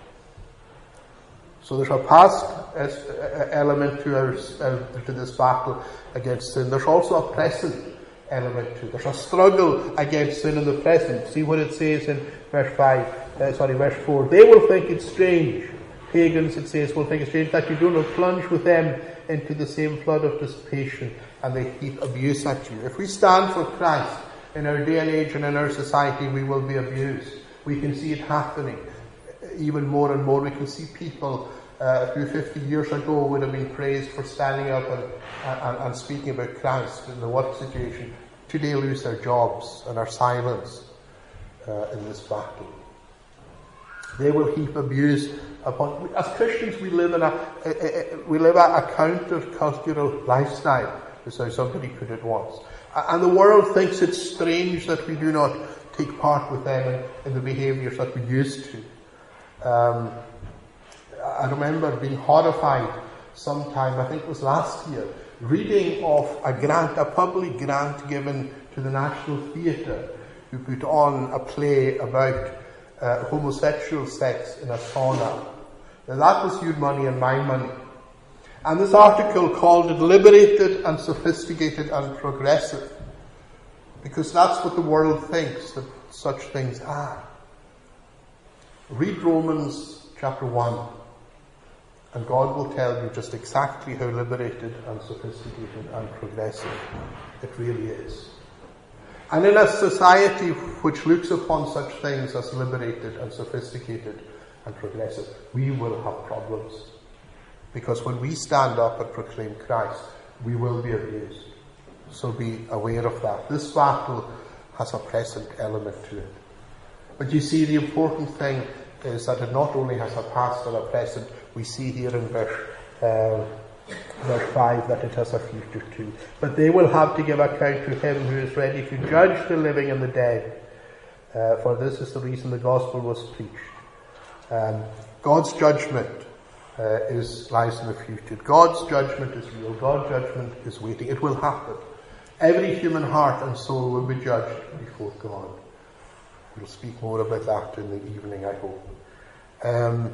So there's a past element to, our, to this battle against sin. There's also a present element to it. There's a struggle against sin in the present. See what it says in verse five, uh, sorry, verse four. They will think it strange. Pagans, it says, will think it strange that you do not plunge with them into the same flood of dissipation, and they heap abuse at you. If we stand for Christ in our day and age and in our society, we will be abused. We can see it happening even more and more. We can see people uh, who fifty years ago would have been praised for standing up and, and, and speaking about Christ in the work situation, today lose their jobs and are silenced uh, in this battle. They will heap abuse upon. As Christians, we live in a, a, a we live a, a counter-cultural lifestyle, is how somebody put it once. And the world thinks it's strange that we do not take part with them in, in the behaviours that we used to. Um, I remember being horrified sometime, I think it was last year, reading of a grant, a public grant given to the National Theatre, who put on a play about uh, homosexual sex in a sauna. Now that was your money and my money. And this article called it liberated and sophisticated and progressive. Because that's what the world thinks that such things are. Read Romans chapter one, and God will tell you just exactly how liberated and sophisticated and progressive it really is. And in a society which looks upon such things as liberated and sophisticated and progressive, we will have problems. Because when we stand up and proclaim Christ, we will be abused. So be aware of that. This battle has a present element to it. But you see, the important thing is that it not only has a past and a present, we see here in verse, uh, verse five that it has a future too. But they will have to give account to him who is ready to judge the living and the dead. Uh, for this is the reason the gospel was preached. Um, God's judgment uh, is lies in the future. God's judgment is real. God's judgment is waiting. It will happen. Every human heart and soul will be judged before God. We'll speak more about that in the evening, I hope. Um,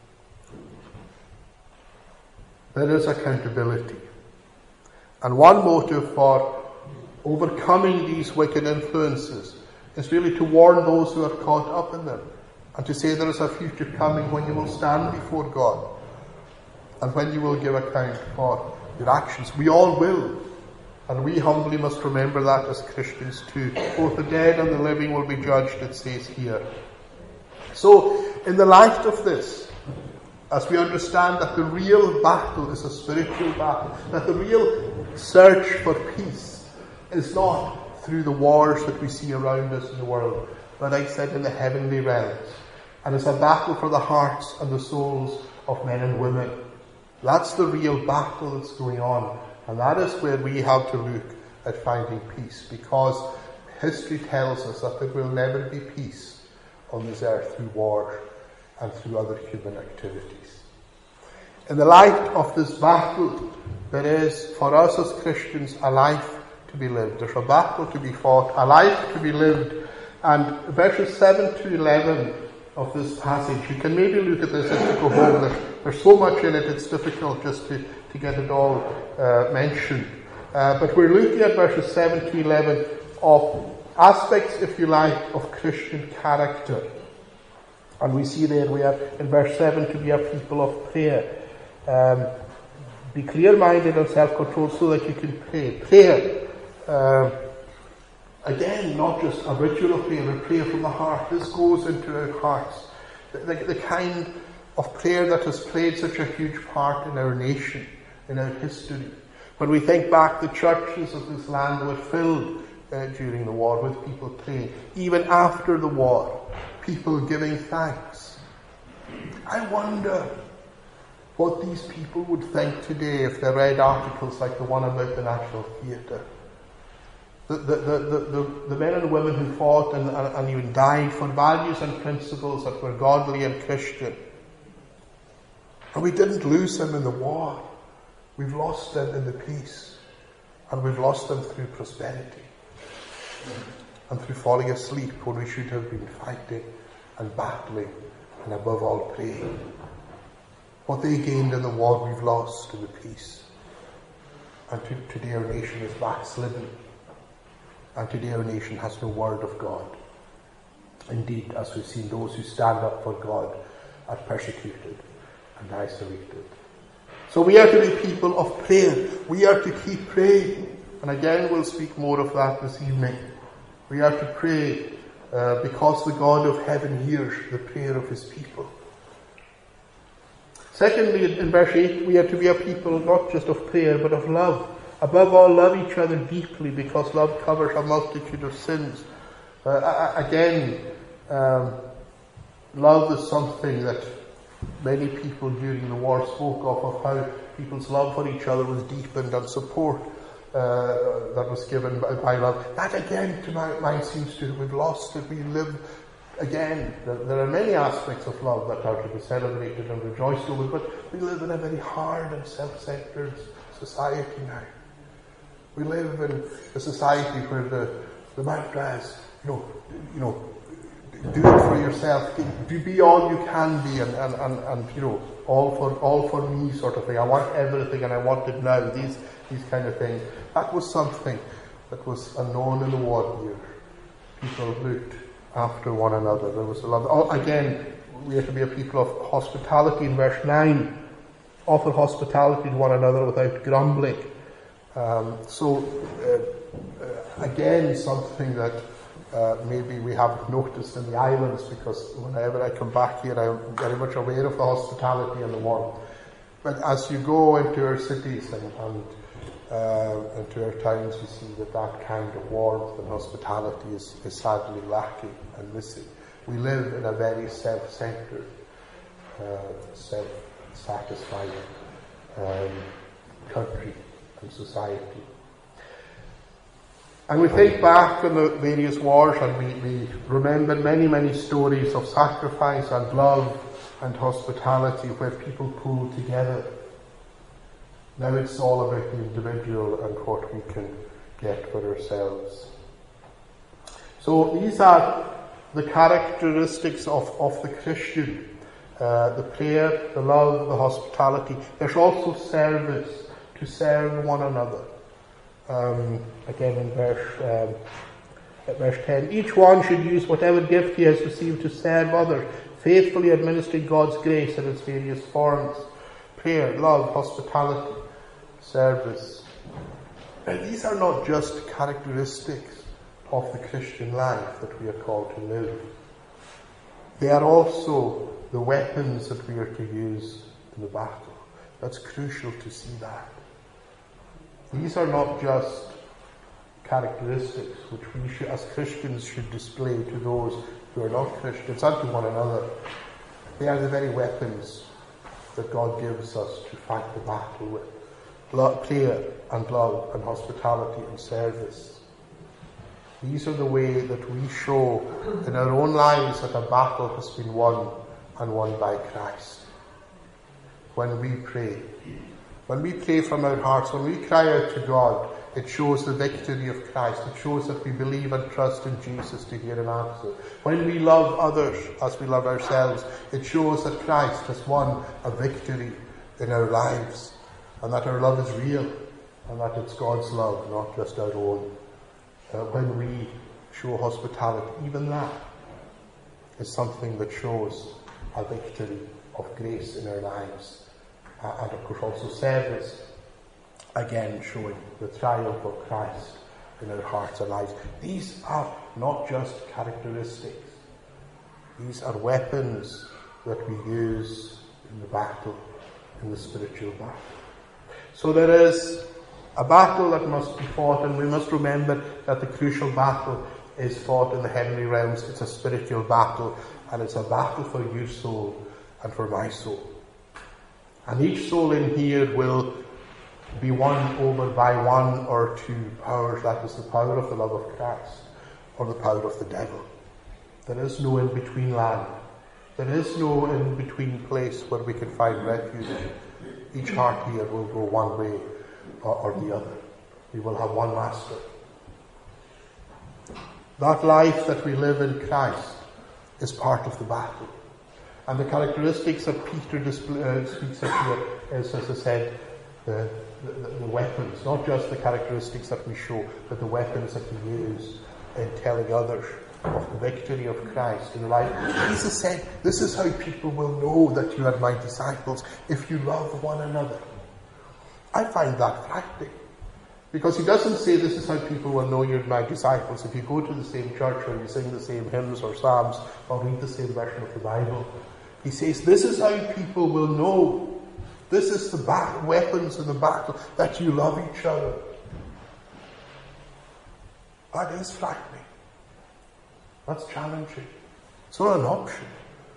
there is accountability. And one motive for overcoming these wicked influences is really to warn those who are caught up in them, and to say there is a future coming when you will stand before God, and when you will give account for your actions. We all will. And we humbly must remember that as Christians too. Both the dead and the living will be judged, it says here. So, in the light of this, as we understand that the real battle is a spiritual battle, that the real search for peace is not through the wars that we see around us in the world, but like I said, in the heavenly realms. And it's a battle for the hearts and the souls of men and women. That's the real battle that's going on. And that is where we have to look at finding peace, because history tells us that there will never be peace on this earth through war and through other human activities. In the light of this battle, there is, for us as Christians, a life to be lived. There's a battle to be fought, a life to be lived. And verses seven to eleven of this passage. You can maybe look at this as you go home. There's, there's so much in it, it's difficult just to, to get it all uh, mentioned. Uh, but we're looking at verses seven to eleven of aspects, if you like, of Christian character. And we see there we are in verse seven to be a people of prayer. Um, be clear-minded and self-controlled so that you can pray. Prayer. Uh, again, not just a ritual of prayer, but prayer from the heart. This goes into our hearts. The, the, the kind of prayer that has played such a huge part in our nation, in our history. When we think back, the churches of this land were filled uh, during the war with people praying. Even after the war, people giving thanks. I wonder what these people would think today if they read articles like the one about the National Theatre. The, the, the, the, the men and women who fought and, and, and even died for values and principles that were godly and Christian. And we didn't lose them in the war. We've lost them in the peace. And we've lost them through prosperity. And through falling asleep when we should have been fighting and battling and above all praying. What they gained in the war we've lost in the peace. And to, today our nation is backslidden. And today our nation has no word of God. Indeed, as we've seen, those who stand up for God are persecuted and isolated. So we are to be people of prayer. We are to keep praying. And again, we'll speak more of that this evening. We are to pray uh, because the God of heaven hears the prayer of his people. Secondly, in verse eight, we are to be a people not just of prayer, but of love. Above all, love each other deeply, because love covers a multitude of sins. Uh, again, um, love is something that many people during the war spoke of, of how people's love for each other was deepened and support uh, that was given by, by love. That again, to my mind, seems to have lost it. We live, again, there, there are many aspects of love that are to be celebrated and rejoiced over, but we live in a very hard and self-centered society now. We live in a society where the, the mantra is, you know, you know, do it for yourself. Do be all you can be, and, and, and, and you know, all for all for me sort of thing. I want everything, and I want it now. These these kind of things. That was something that was unknown in the war years. People looked after one another. There was a lot. Oh, again, we are to be a people of hospitality. In verse nine, offer hospitality to one another without grumbling. Um, so uh, uh, again, something that. Uh, maybe we haven't noticed in the islands, because whenever I come back here I'm very much aware of the hospitality and the warmth. But as you go into our cities and, and uh, into our towns, you see that that kind of warmth and hospitality is, is sadly lacking and missing. We live in a very self-centered, uh, self-satisfied um, country and society. And we think back on the various wars, and we, we remember many, many stories of sacrifice and love and hospitality where people pulled together. Now it's all about the individual and what we can get for ourselves. So these are the characteristics of, of the Christian. Uh, the prayer, the love, the hospitality. There's also service, to serve one another. Um, again in verse, um, at verse ten, each one should use whatever gift he has received to serve others, faithfully administering God's grace in its various forms. Prayer, love, hospitality, service. And these are not just characteristics of the Christian life that we are called to live. They are also the weapons that we are to use in the battle. That's crucial to see that. These are not just characteristics which we should, as Christians should display to those who are not Christians and to one another. They are the very weapons that God gives us to fight the battle with. Love, prayer and love and hospitality and service. These are the way that we show in our own lives that a battle has been won and won by Christ. When we pray. When we pray from our hearts, when we cry out to God, It shows the victory of Christ. It shows that we believe and trust in Jesus to hear and answer. When we love others as we love ourselves, it shows that Christ has won a victory in our lives, and that our love is real, and that it's God's love, not just our own. Uh, when we show hospitality, even that is something that shows a victory of grace in our lives. Uh, and of course also service, again showing the triumph of Christ in our hearts and lives. These are not just characteristics. These are weapons that we use in the battle, in the spiritual battle. So there is a battle that must be fought, and we must remember that the crucial battle is fought in the heavenly realms. It's a spiritual battle, and it's a battle for your soul and for my soul. And each soul in here will be won over by one or two powers. That is the power of the love of Christ or the power of the devil. There is no in-between land. There is no in-between place where we can find refuge. Each heart here will go one way or, or the other. We will have one master. That life that we live in Christ is part of the battle. And the characteristics that Peter display, uh, speaks of here is, as I said, the, the, the weapons, not just the characteristics that we show, but the weapons that we use in telling others of the victory of Christ in life. Jesus said, this is how people will know that you are my disciples, if you love one another. I find that frightening. Because he doesn't say this is how people will know you're my disciples if you go to the same church or you sing the same hymns or psalms or read the same version of the Bible. He says this is how people will know. This is the bat- weapons in the battle, that you love each other. That is frightening. That's challenging. It's not an option.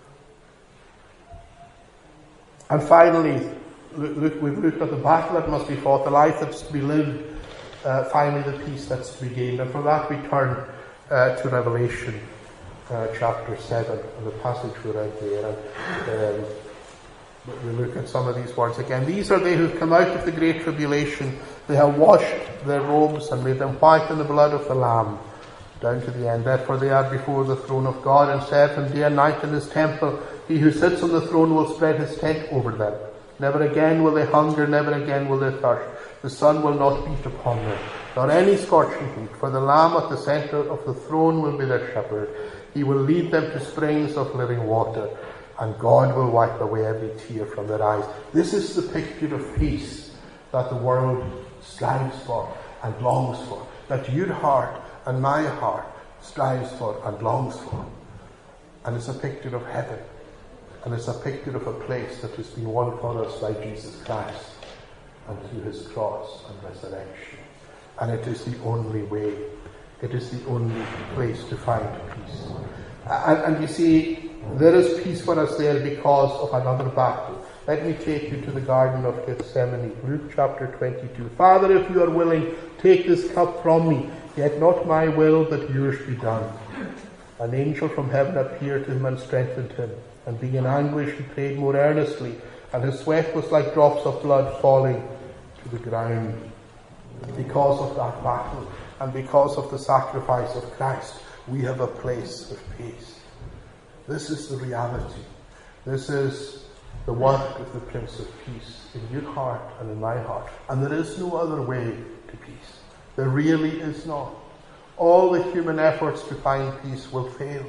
And finally, look, we've looked at the battle that must be fought, the life that's to be lived, uh, finally the peace that's to be gained. And for that we turn uh, to Revelation uh, chapter seven, and the passage we read there. And, um, we look at some of these words again. These are they who have come out of the great tribulation. They have washed their robes and made them white in the blood of the Lamb. Down to the end. Therefore they are before the throne of God and serve him day and night in his temple. He who sits on the throne will spread his tent over them. Never again will they hunger, never again will they thirst. The sun will not beat upon them, nor any scorching heat. For the Lamb at the centre of the throne will be their shepherd. He will lead them to springs of living water, and God will wipe away every tear from their eyes. This is the picture of peace that the world strives for and longs for, that your heart and my heart strives for and longs for. And it's a picture of heaven. And it's a picture of a place that has been won for us by Jesus Christ and through his cross and resurrection. And it is the only way. It is the only place to find peace. And, and you see, there is peace for us there because of another battle. Let me take you to the Garden of Gethsemane, Luke chapter twenty-two. Father, if you are willing, take this cup from me, yet not my will, but yours be done. An angel from heaven appeared to him and strengthened him. And being in anguish, he prayed more earnestly, and his sweat was like drops of blood falling to the ground. Because of that battle, and because of the sacrifice of Christ, we have a place of peace. This is the reality. This is the work of the Prince of Peace in your heart and in my heart. And there is no other way to peace. There really is not. All the human efforts to find peace will fail.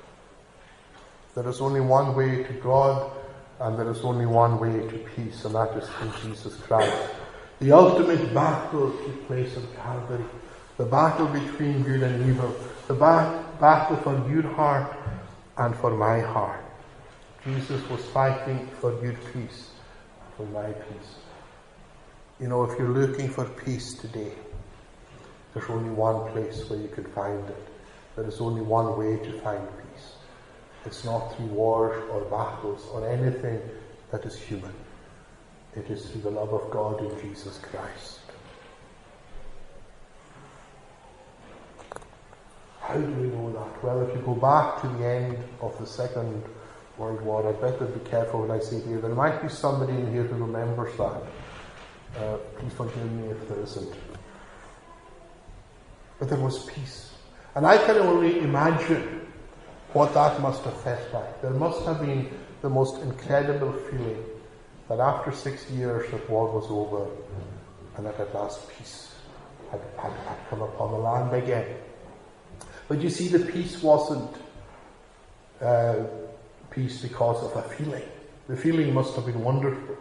There is only one way to God, and there is only one way to peace, and that is in Jesus Christ. The ultimate battle took place on Calvary. The battle between good and evil. The ba- battle for your heart and for my heart. Jesus was fighting for your peace, for my peace. You know, if you're looking for peace today, there's only one place where you can find it. There is only one way to find peace. It's not through wars or battles or anything that is human. It is through the love of God in Jesus Christ. How do we know that? Well, if you go back to the end of the Second World War, I'd better be careful when I say here, there might be somebody in here who remembers that. Uh, please forgive me if there isn't. but there was peace. And I can only imagine what that must have felt like. There must have been the most incredible feeling that after six years that war was over and that at last peace had, had, had come upon the land again. But you see, the peace wasn't uh, peace because of a feeling. The feeling must have been wonderful.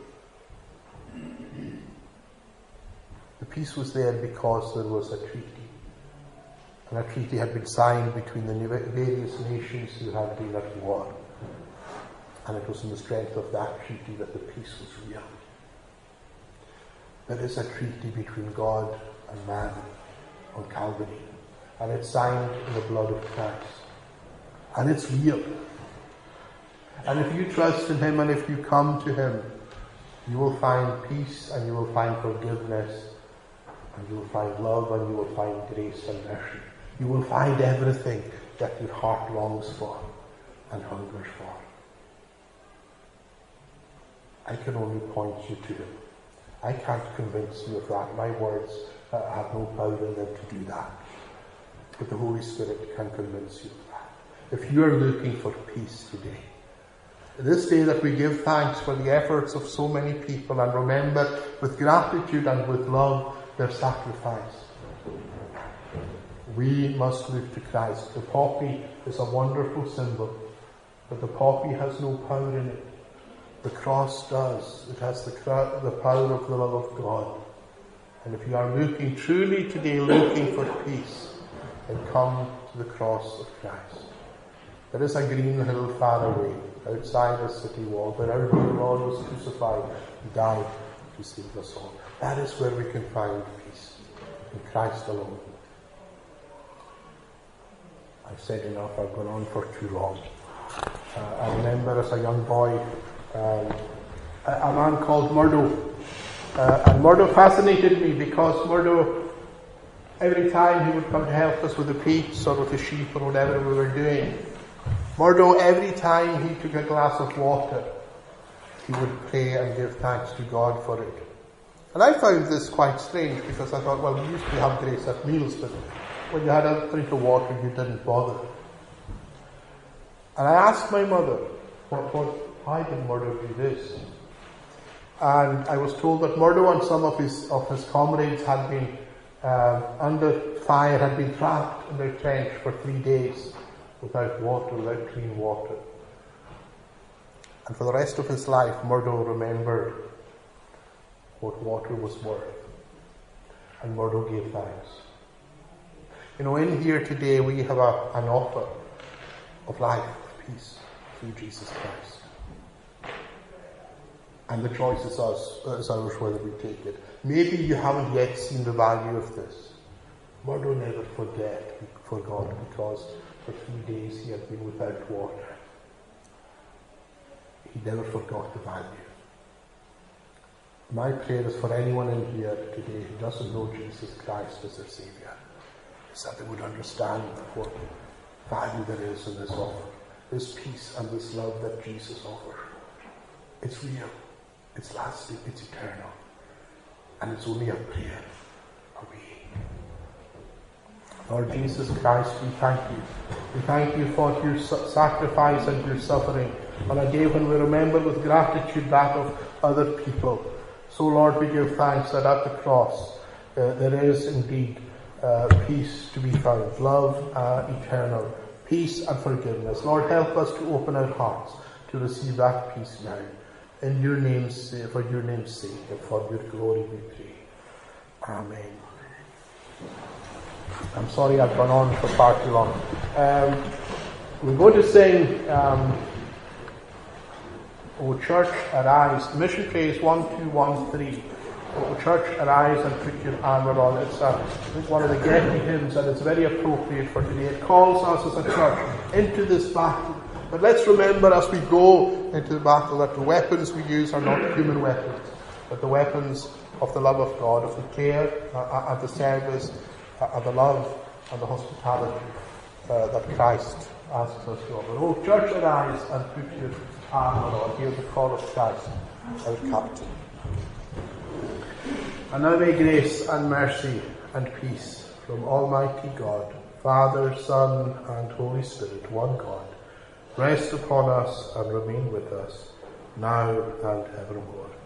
The peace was there because there was a treaty. And a treaty had been signed between the various nations who had been at war. And it was in the strength of that treaty that the peace was real. There is a treaty between God and man on Calvary. And it's signed in the blood of Christ. And it's real. And if you trust in Him and if you come to Him, you will find peace and you will find forgiveness and you will find love and you will find grace and mercy. You will find everything that your heart longs for and hungers for. I can only point you to Him. I can't convince you of that. My words uh, have no power in them to do that. But the Holy Spirit can convince you of that. If you are looking for peace today, this day that we give thanks for the efforts of so many people and remember with gratitude and with love their sacrifice, we must look to Christ. The poppy is a wonderful symbol, but the poppy has no power in it. The cross does. It has the, the power of the love of God. And if you are looking, truly today looking for peace, then come to the cross of Christ. There is a green hill far away, outside the city wall, where our dear Lord was crucified and died to save us all. That is where we can find peace, in Christ alone. I've said enough, I've gone on for too long. Uh, I remember as a young boy, um, a, a man called Murdo. Uh, and Murdo fascinated me because Murdo, every time he would come to help us with the pigs or with the sheep or whatever we were doing, Murdo, every time he took a glass of water, he would pray and give thanks to God for it. And I found this quite strange because I thought, well, we used to have grace at meals, but when you had a drink of water, you didn't bother. And I asked my mother, what, what, why did Murdo do this? And I was told that Murdo and some of his of his comrades had been uh, under fire, had been trapped in their trench for three days without water, without clean water. And for the rest of his life, Murdo remembered what water was worth. And Murdo gave thanks. You know, in here today we have a, an offer of life, of peace, through Jesus Christ. And the choice is ours, is ours whether we take it. Maybe you haven't yet seen the value of this. Murdo never forget, forgot, because for three days he had been without water. He never forgot the value. My prayer is for anyone in here today who doesn't know Jesus Christ as their Saviour, is that they would understand what value there is in this offer, this peace and this love that Jesus offers. It's real, it's lasting, it's eternal, and it's only a prayer away. Lord Jesus Christ, we thank you. We thank you for your sacrifice and your suffering on a day when we remember with gratitude that of other people. So, Lord, we give thanks that at the cross uh, there is indeed uh, peace to be found, love uh, eternal, peace and forgiveness. Lord, help us to open our hearts to receive that peace now. In your name's for your name's sake and for your glory we pray. Amen. I'm sorry I've gone on for far too long. Um, we're going to sing um, O Church, Arise. Mission praise one, two, one, three. O Church, arise and put your armour on. It's uh, one of the Getty hymns and it's very appropriate for today. It calls us as a church into this battle. But let's remember as we go into the battle that the weapons we use are not human weapons, but the weapons of the love of God, of the care uh, and the service uh, and the love and the hospitality uh, that Christ asks us to offer. Oh, church, arise and put your armour on. Hear the call of Christ, our captain. And now may grace and mercy and peace from Almighty God, Father, Son, and Holy Spirit, one God, rest upon us and remain with us, now and evermore.